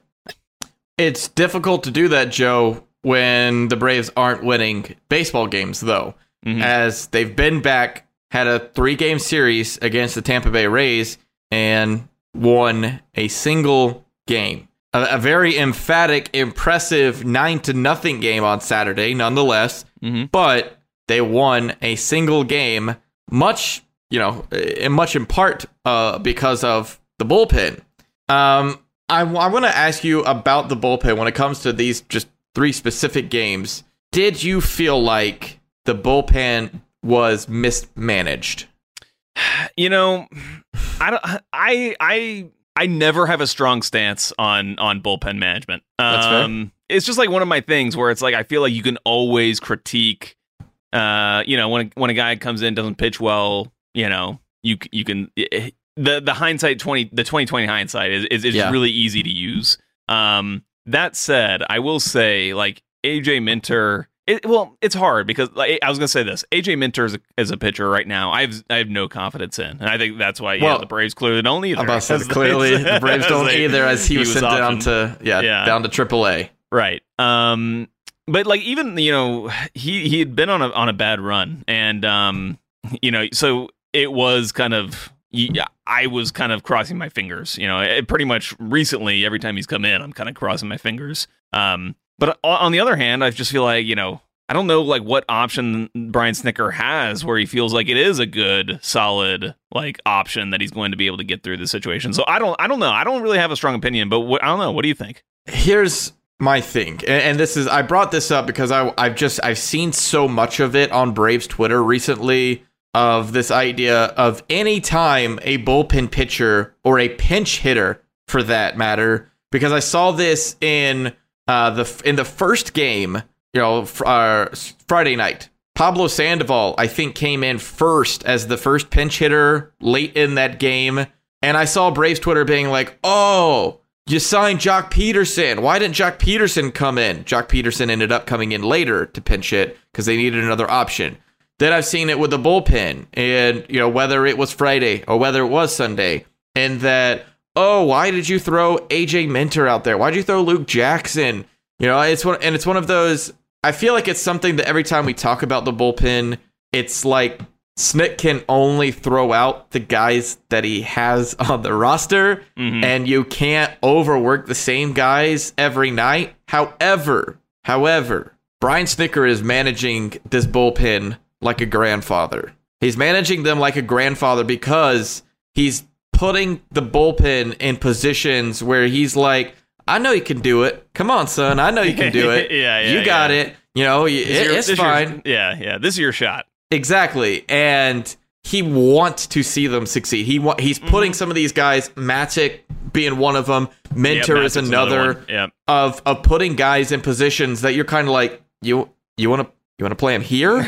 It's difficult to do that, Joe, when the Braves aren't winning baseball games, though, Mm-hmm. as they've been back, had a three game series against the Tampa Bay Rays and won a single game. A, a very emphatic, impressive nine to nothing game on Saturday, nonetheless. Mm-hmm. But they won a single game, much, you know, in much in part uh, because of the bullpen. Um, I, I want to ask you about the bullpen when it comes to these just three specific games. Did you feel like the bullpen was mismanaged? You know, I don't. I I I never have a strong stance on on bullpen management. That's fair. Um, it's just like one of my things where it's like I feel like you can always critique. Uh, you know, when when a guy comes in doesn't pitch well, you know, you you can the the hindsight twenty the twenty twenty hindsight is is, is Yeah. really easy to use. Um, that said, I will say, like, A J Minter. It, well, it's hard because, like, I was going to say this. A J Minter is a, is a pitcher right now I have I have no confidence in. And I think that's why yeah, Well, the Braves clearly don't either. I'm about to say, clearly the Braves don't Like, either, as he, he was, was sent down optioned. to yeah, Yeah. down to triple A. Right. Um, but, like, even, you know, he, he had been on a on a bad run. And, um, you know, so it was kind of yeah, I was kind of crossing my fingers. You know, it, pretty much recently, every time he's come in, I'm kind of crossing my fingers. Um, but on the other hand, I just feel like, you know, I don't know like what option Brian Snitker has where he feels like it is a good, solid like option that he's going to be able to get through the situation. So I don't, I don't know. I don't really have a strong opinion, but what, I don't know. What do you think? Here's my thing, and, and this is I brought this up because I I've just I've seen so much of it on Braves Twitter recently of this idea of any time a bullpen pitcher or a pinch hitter for that matter, because I saw this in uh the in the first game. You know, uh, Friday night, Pablo Sandoval, I think, came in first as the first pinch hitter late in that game. And I saw Braves Twitter being like, oh, you signed Jock Peterson. Why didn't Jock Peterson come in? Jock Peterson ended up coming in later to pinch hit because they needed another option. Then I've seen it with the bullpen. And, you know, whether it was Friday or whether it was Sunday. And that, oh, why did you throw A J Minter out there? Why'd you throw Luke Jackson? You know, it's one, and it's one of those... I feel like it's something that every time we talk about the bullpen, it's like Snit can only throw out the guys that he has on the roster, mm-hmm. and you can't overwork the same guys every night. However, however, Brian Snitker is managing this bullpen like a grandfather. He's managing them like a grandfather because he's putting the bullpen in positions where he's like, I know you can do it. Come on, son. I know you can do it. yeah, yeah, you got yeah. it. You know, it, your, it's fine. Your, yeah, yeah. This is your shot. Exactly. And he wants to see them succeed. He wa- He's putting mm-hmm. some of these guys, Matic being one of them, Minter yep, is another, another yep. of of putting guys in positions that you're kind of like, you you want to you want to play him here?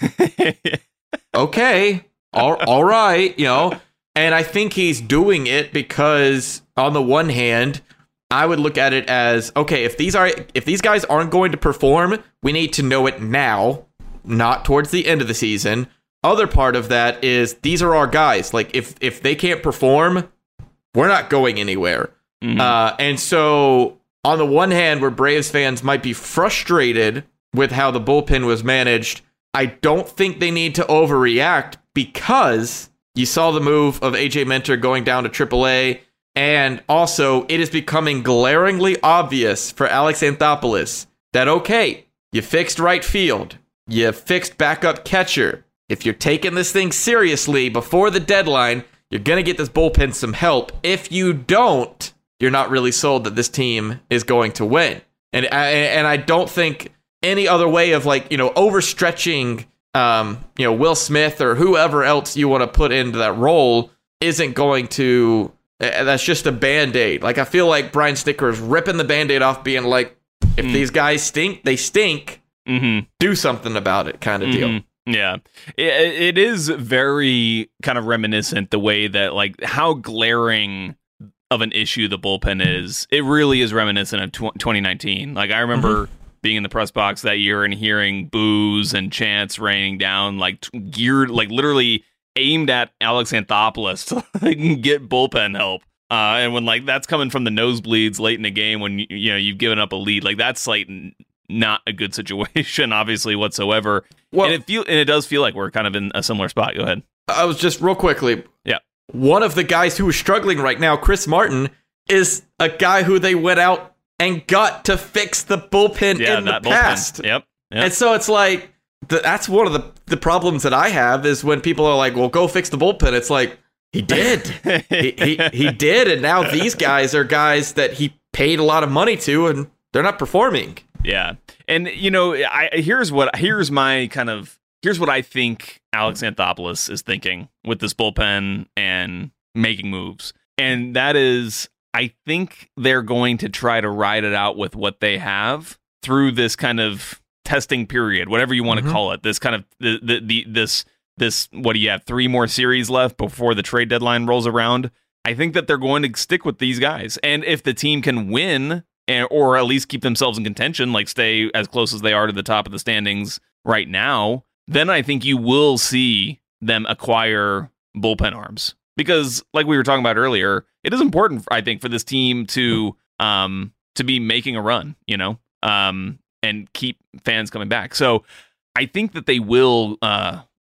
Okay. All, all right. You know, and I think he's doing it because on the one hand, I would look at it as, okay, if these are if these guys aren't going to perform, we need to know it now, not towards the end of the season. Other part of that is these are our guys. Like if if they can't perform, we're not going anywhere. Mm-hmm. Uh, and so on the one hand, where Braves fans might be frustrated with how the bullpen was managed, I don't think they need to overreact because you saw the move of A J Minter going down to triple A. And also, it is becoming glaringly obvious for Alex Anthopoulos that, okay, you fixed right field, you fixed backup catcher. If you're taking this thing seriously before the deadline, you're going to get this bullpen some help. If you don't, you're not really sold that this team is going to win. And I, and I don't think any other way of, like, you know, overstretching, um, you know, Will Smith or whoever else you want to put into that role isn't going to... That's just a Band-Aid. Like, I feel like Brian Snitker is ripping the Band-Aid off, being like, if mm. these guys stink, they stink. Mm-hmm. Do something about it, kind of mm-hmm. deal. Yeah. It, it is very kind of reminiscent the way that, like, how glaring of an issue the bullpen is. It really is reminiscent of tw- twenty nineteen. Like, I remember mm-hmm. being in the press box that year and hearing boos and chants raining down, like, geared, like, literally... aimed at Alex Anthopoulos to like, get bullpen help. Uh, and when like that's coming from the nosebleeds late in the game when you, you know you've given up a lead, like that's like n- not a good situation, obviously whatsoever. Well, and it feel and it does feel like we're kind of in a similar spot. Go ahead. I was just real quickly. Yeah. One of the guys who is struggling right now, Chris Martin, is a guy who they went out and got to fix the bullpen yeah, in the that past. Bullpen. Yep. yep. And so it's like. That's one of the, the problems that I have is when people are like, well, go fix the bullpen. It's like, he did. he, he he did. And now these guys are guys that he paid a lot of money to, and they're not performing. Yeah. And, you know, I here's what here's my kind of here's what I think Alex Anthopoulos is thinking with this bullpen and making moves. And that is, I think they're going to try to ride it out with what they have through this kind of testing period, whatever you want to mm-hmm. call it. This kind of the, the the this this what do you have? Three more series left before the trade deadline rolls around. I think that they're going to stick with these guys, and if the team can win and, or at least keep themselves in contention, like stay as close as they are to the top of the standings right now, then I think you will see them acquire bullpen arms because, like we were talking about earlier, it is important, I think, for this team to um to be making a run. You know. Um, and keep fans coming back. So I think that they will uh,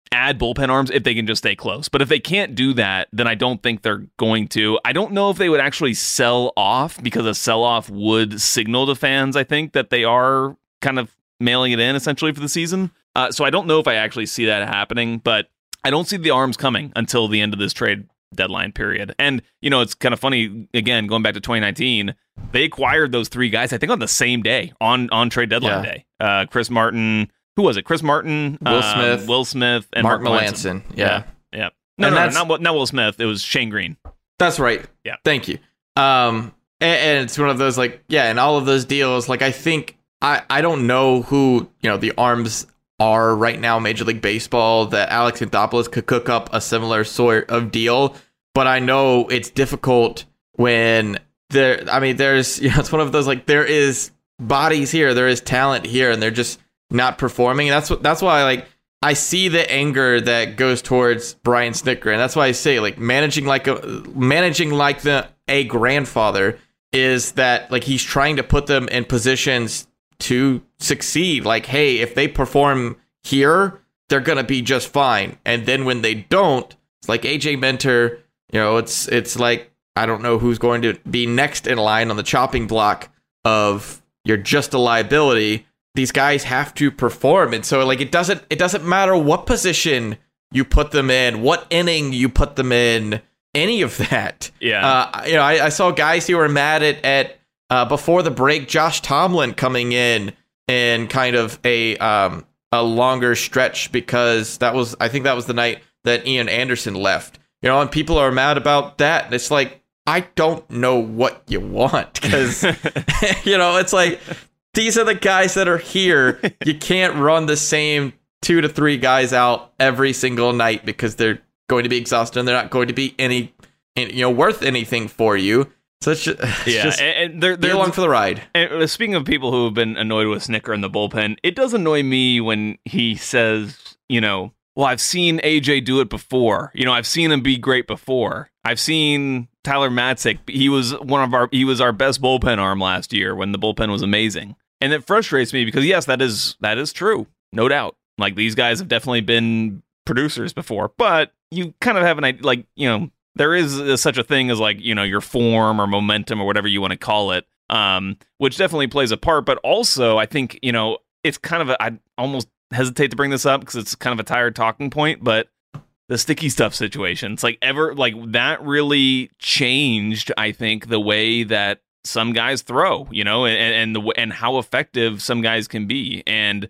add bullpen arms if they can just stay close. But if they can't do that, then I don't think they're going to. I don't know if they would actually sell off, because a sell-off would signal to fans, I think, that they are kind of mailing it in essentially for the season. Uh, so I don't know if I actually see that happening, but I don't see the arms coming until the end of this trade deadline period. And, you know, it's kind of funny, again, going back to twenty nineteen, they acquired those three guys, I think, on the same day, on, on trade deadline yeah. day. Uh, Chris Martin... Who was it? Chris Martin, Will um, Smith, Will Smith, and Mark Mark Melancon. Melancon. Yeah. yeah, yeah. No, and no, that's, no, not, not Will Smith. It was Shane Green. That's right. Yeah. Thank you. Um, and, and it's one of those, like, yeah, and all of those deals, like, I think I, I don't know who, you know, the arms are right now, Major League Baseball, that Alex Anthopoulos could cook up a similar sort of deal, but I know it's difficult when there. I mean, there's, you know, it's one of those, like, there is bodies here, there is talent here, and they're just not performing. And that's what that's why like I see the anger that goes towards Brian Snitker, and that's why I say like managing like a managing like the a grandfather is that like he's trying to put them in positions to succeed. Like, hey, if they perform here, they're gonna be just fine. And then when they don't, it's like A J Minter, you know, it's it's like I don't know who's going to be next in line on the chopping block of you're just a liability. These guys have to perform, and so like it doesn't it doesn't matter what position you put them in, what inning you put them in, any of that. Yeah, uh, you know, I, I saw guys who were mad at at uh, before the break, Josh Tomlin coming in in kind of a um a longer stretch, because that was I think that was the night that Ian Anderson left. You know, and people are mad about that, and it's like I don't know what you want, because you know it's like. These are the guys that are here. You can't run the same two to three guys out every single night, because they're going to be exhausted and they're not going to be any, you know, worth anything for you. So it's just, it's yeah, just and, and they're, they're be along for the ride. And speaking of people who have been annoyed with Snitker in the bullpen, it does annoy me when he says, you know, well, I've seen A J do it before. You know, I've seen him be great before. I've seen Tyler Matzik. He was one of our, he was our best bullpen arm last year when the bullpen was amazing. And it frustrates me because, yes, that is that is true. No doubt. Like, these guys have definitely been producers before, but you kind of have an idea, like, you know, there is a, such a thing as, like, you know, your form or momentum or whatever you want to call it, um, which definitely plays a part. But also, I think, you know, it's kind of a, I almost hesitate to bring this up because it's kind of a tired talking point, but the sticky stuff situation, it's like ever, like, that really changed, I think, the way that some guys throw, you know, and and the and how effective some guys can be, and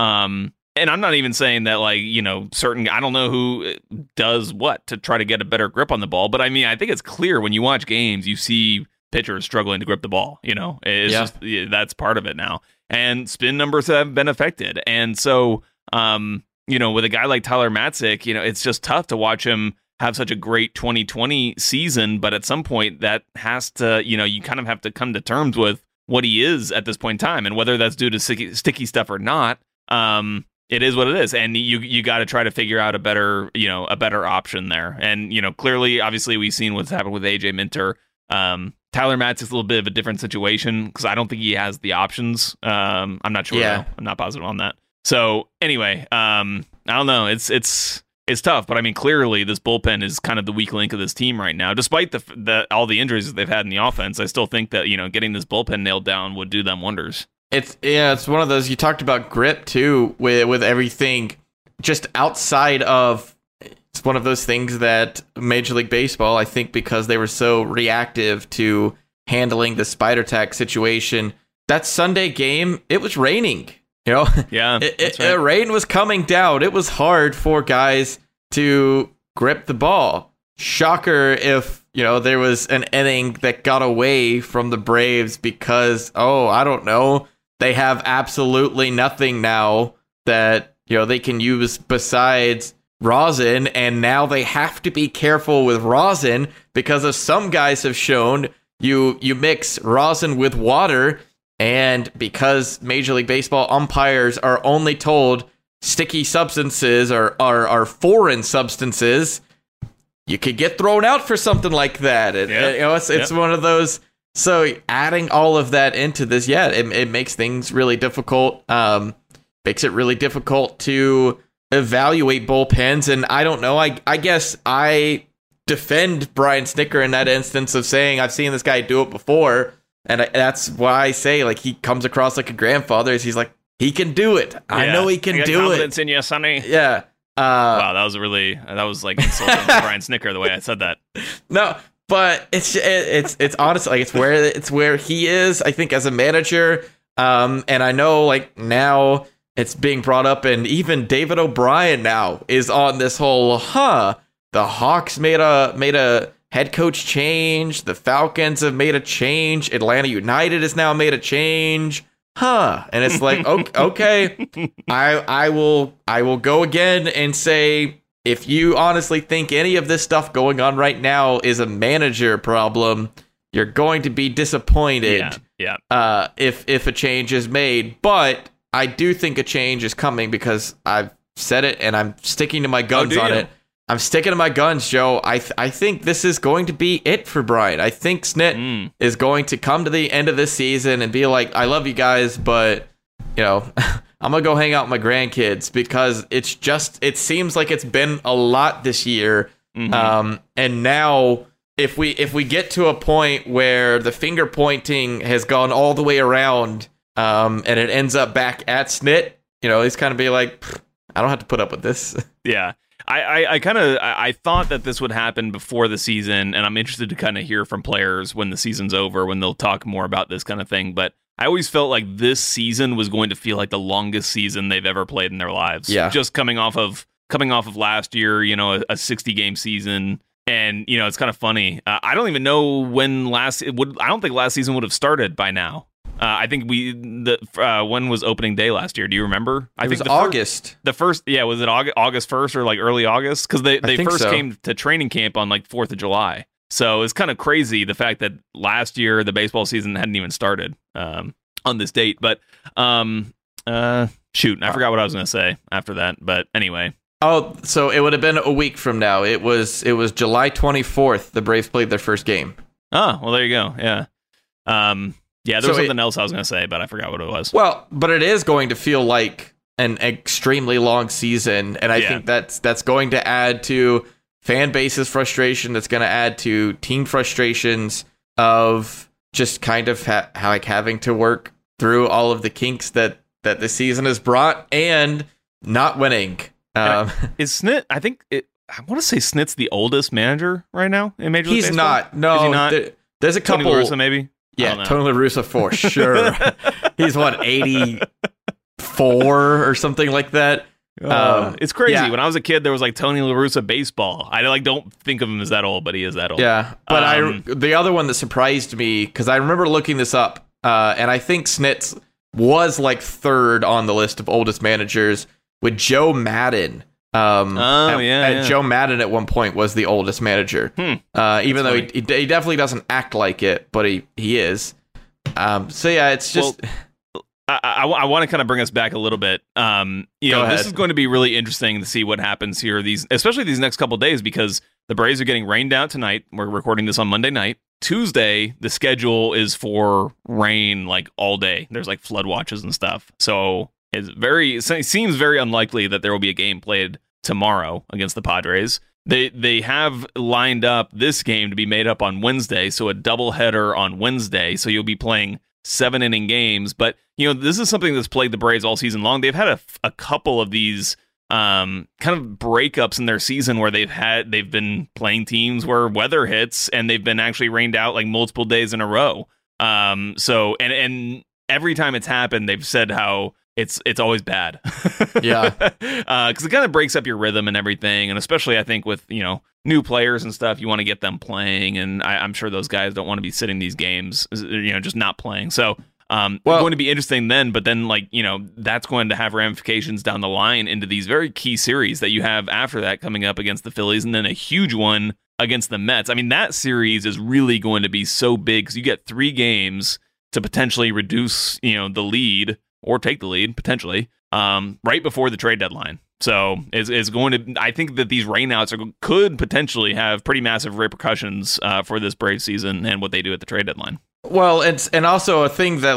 um and I'm not even saying that, like, you know, certain I don't know who does what to try to get a better grip on the ball, but I mean I think it's clear when you watch games you see pitchers struggling to grip the ball, you know, it's yeah. just yeah, that's part of it now, and spin numbers have been affected, and so um you know with a guy like Tyler Matzik, you know, it's just tough to watch him have such a great twenty twenty season, but at some point that has to, you know, you kind of have to come to terms with what he is at this point in time, and whether that's due to sticky, sticky stuff or not, um, it is what it is, and you you got to try to figure out a better, you know, a better option there, and you know, clearly, obviously, we've seen what's happened with A J Minter. Um, Tyler Matz is a little bit of a different situation because I don't think he has the options. Um, I'm not sure. Yeah. Though. I'm not positive on that. So anyway, um, I don't know. It's it's. It's tough, but I mean, clearly this bullpen is kind of the weak link of this team right now. Despite the, the all the injuries that they've had in the offense, I still think that, you know, getting this bullpen nailed down would do them wonders. It's yeah, it's one of those, you talked about grip too, with with everything just outside of. It's one of those things that Major League Baseball, I think, because they were so reactive to handling the spider tack situation. That Sunday game, it was raining. You know, yeah, it, it, right. rain was coming down. It was hard for guys to grip the ball. Shocker if, you know, there was an inning that got away from the Braves because, oh, I don't know, they have absolutely nothing now that, you know, they can use besides rosin, and now they have to be careful with rosin because as some guys have shown, you you mix rosin with water. And because Major League Baseball umpires are only told sticky substances are, are, are foreign substances, you could get thrown out for something like that. It, yep. you know, it's, it's yep. one of those. So adding all of that into this, yeah, it, it makes things really difficult. Um, makes it really difficult to evaluate bullpens. And I don't know. I I guess I defend Brian Snitker in that instance of saying I've seen this guy do it before. And I, that's why I say, like, he comes across like a grandfather. He's like, he can do it. I Yeah. know he can I got do confidence it. in you, Sonny. Yeah. Uh, Wow, that was really that was like insulting to Brian Snitker the way I said that. No, but it's it, it's it's honestly like it's where it's where he is. I think as a manager, um, and I know like now it's being brought up, and even David O'Brien now is on this whole. Huh, the Hawks made a made a head coach change. The Falcons have made a change. Atlanta United has now made a change. Huh, and it's like okay, okay, I I will I will go again and say, if you honestly think any of this stuff going on right now is a manager problem, you're going to be disappointed. Yeah, yeah. Uh, if if a change is made, but I do think a change is coming because I've said it and I'm sticking to my guns do on you? it. I'm sticking to my guns, Joe. I th- I think this is going to be it for Brian. I think Snit Mm. is going to come to the end of this season and be like, I love you guys, but you know, I'm gonna go hang out with my grandkids because it's just it seems like it's been a lot this year. Mhm. Um, and now if we if we get to a point where the finger pointing has gone all the way around, um, and it ends up back at Snit, you know, he's kind of be like, I don't have to put up with this. Yeah. I, I, I kind of I, I thought that this would happen before the season, and I'm interested to kind of hear from players when the season's over, when they'll talk more about this kind of thing. But I always felt like this season was going to feel like the longest season they've ever played in their lives. Yeah. Just coming off of coming off of last year, you know, a, a sixty game season. And, you know, it's kind of funny. Uh, I don't even know when last it would. I don't think last season would have started by now. Uh, I think we the uh, when was opening day last year? Do you remember? I It think was the fir- August. the first, yeah, was it August, August first or like early August? Because they, they think first so. came to training camp on like fourth of July. So it's kind of crazy the fact that last year the baseball season hadn't even started um, on this date. But um, uh, shoot, I forgot what I was going to say after that. But anyway, Oh, so it would have been a week from now. It was it was July twenty-fourth. The Braves played their first game. oh well, there you go. Yeah, um, yeah. There So was something it- else I was going to say, but I forgot what it was. Well, but it is going to feel like an extremely long season, and I Yeah. think that's that's going to add to fan base's frustration. That's going to add to team frustrations of just kind of ha- like having to work through all of the kinks that that the season has brought and not winning. Um, Is Snit? I think it. I want to say Snit's the oldest manager right now in Major League he's Baseball. not. No, Is he not? there- there's a Tony couple. La Russa, maybe. I Yeah, don't know. Tony La Russa for sure. He's what, eighty-four or something like that. Uh, Um, it's crazy. yeah. When I was a kid, there was like Tony La Russa baseball. I like don't think of him as that old, but he is that old. Yeah, but Um, I the other one that surprised me because I remember looking this up, uh, and I think Snitz was like third on the list of oldest managers with Joe Madden. Um, Oh, at- yeah, at yeah. Joe Madden at one point was the oldest manager. Hmm. Uh, even though he, funny. he he definitely doesn't act like it, but he he is. Um, so yeah, it's just I, I, I want to kind of bring us back a little bit. Um, you Go know, this ahead. is going to be really interesting to see what happens here. These, especially these next couple of days, because the Braves are getting rained out tonight. We're recording this on Monday night. Tuesday, the schedule is for rain like all day. There's like flood watches and stuff. So it's very, it seems very unlikely that there will be a game played tomorrow against the Padres. They they have lined up this game to be made up on Wednesday, so a doubleheader on Wednesday. So you'll be playing seven inning games. But you know, this is something that's plagued the Braves all season long. They've had a, a couple of these um, kind of breakups in their season where they've had they've been playing teams where weather hits and they've been actually rained out like multiple days in a row. Um, so and and every time it's happened, they've said how it's it's always bad. Yeah. Because it kind of breaks up your rhythm and everything, and especially I think with you know new players and stuff, you want to get them playing, and I, I'm sure those guys don't want to be sitting these games, you know, just not playing. So um, Well- it's going to be interesting then, but then like you know that's going to have ramifications down the line into these very key series that you have after that coming up against the Phillies, and then a huge one against the Mets. I mean that series is really going to be so big because you get three games to potentially reduce you know the lead or take the lead potentially um, right before the trade deadline. So it's, it's going to. I think that these rainouts are could potentially have pretty massive repercussions uh, for this Braves season and what they do at the trade deadline. well, it's and also a thing that like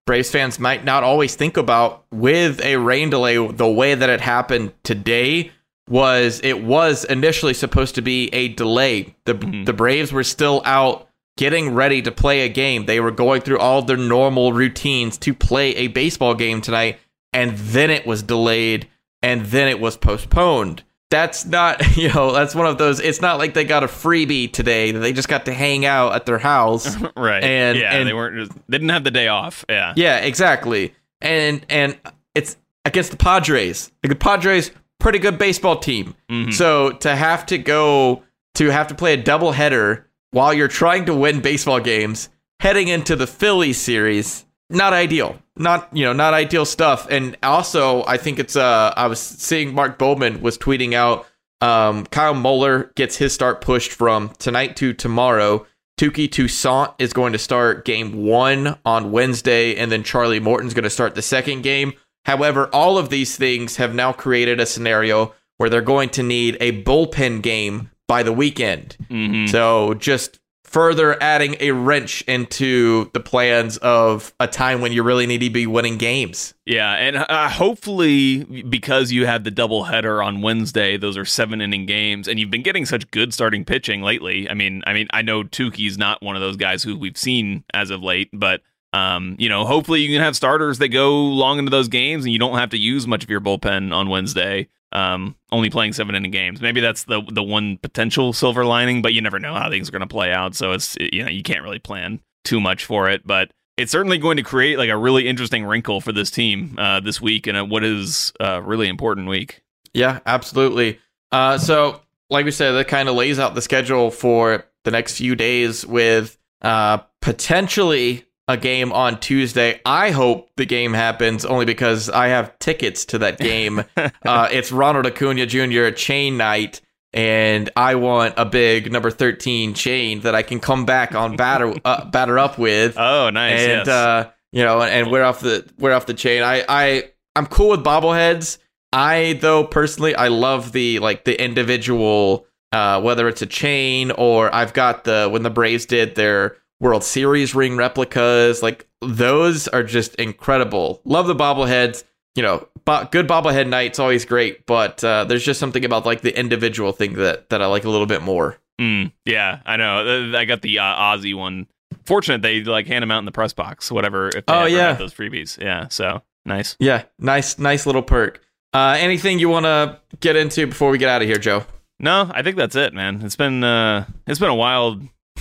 Braves fans might not always think about with a rain delay, the way that it happened today was it was initially supposed to be a delay. The mm-hmm. the Braves were still out getting ready to play a game. They were going through all their normal routines to play a baseball game tonight, and then it was delayed, and then it was postponed. That's not, you know, that's one of those, it's not like they got a freebie today that they just got to hang out at their house. Right. And, yeah, and, they weren't, they didn't have the day off. Yeah. Yeah, exactly. And and it's against the Padres. Like, the Padres, pretty good baseball team. Mm-hmm. So to have to go, to have to play a doubleheader while you're trying to win baseball games, heading into the Phillies series, not ideal. Not, you know, not ideal stuff. And also, I think it's, uh, I was seeing Mark Bowman was tweeting out, um, Kyle Muller gets his start pushed from tonight to tomorrow. Touki Toussaint is going to start game one on Wednesday, and then Charlie Morton's going to start the second game. However, all of these things have now created a scenario where they're going to need a bullpen game by the weekend. Mm-hmm. So just further adding a wrench into the plans of a time when you really need to be winning games. Yeah, and uh, hopefully because you have the doubleheader on Wednesday, those are seven inning games, and you've been getting such good starting pitching lately. I mean, I mean, I know Tuki's not one of those guys who we've seen as of late, but um, you know, hopefully you can have starters that go long into those games, and you don't have to use much of your bullpen on Wednesday. Um, only playing seven inning games. Maybe that's the the one potential silver lining, but you never know how things are going to play out. So it's, you know, you can't really plan too much for it, but it's certainly going to create like a really interesting wrinkle for this team uh, this week, and what is a really important week. Yeah, absolutely. Uh, so like we said, that kind of lays out the schedule for the next few days with uh, potentially a game on Tuesday. I hope the game happens only because I have tickets to that game. uh, it's Ronald Acuna Junior chain night, and I want a big number thirteen chain that I can come back on batter uh, batter up with. Oh, nice! And yes. uh, you know, and wear off the wear off the chain. I I I'm cool with bobbleheads. I though personally I love the like the individual, uh, whether it's a chain or I've got the when the Braves did their World Series ring replicas, like those are just incredible. Love the bobbleheads. You know, bo- good bobblehead night's always great, but uh, there's just something about like the individual thing that that I like a little bit more. Mm, yeah, I know. I got the uh, Ozzy one. Fortunate they like hand them out in the press box, whatever. If they oh ever yeah, have those freebies. Yeah, so nice. Yeah, nice, nice little perk. Uh, anything you want to get into before we get out of here, Joe? No, I think that's it, man. It's been uh, it's been a wild.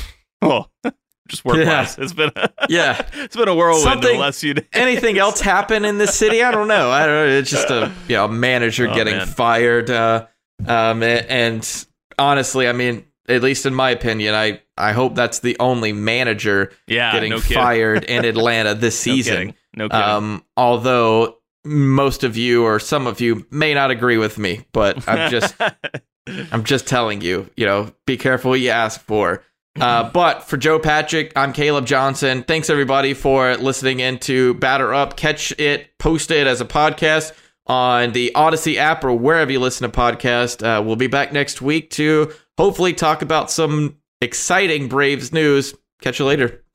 Oh. Just work yeah. wise. It's been a, yeah. It's been a whirlwind Something, the last few days. Anything else happen in this city? I don't know. I don't know. It's just a you know manager oh, getting man. fired. Uh, um, and honestly, I mean, at least in my opinion, I, I hope that's the only manager yeah, getting no fired in Atlanta this season. No kidding. No kidding. Um, although most of you or some of you may not agree with me, but I'm just I'm just telling you, you know, be careful what you ask for. Uh, but for Joe Patrick, I'm Caleb Johnson. Thanks, everybody, for listening in to Batter Up. Catch it, post it as a podcast on the Odyssey app or wherever you listen to podcasts. Uh, we'll be back next week to hopefully talk about some exciting Braves news. Catch you later.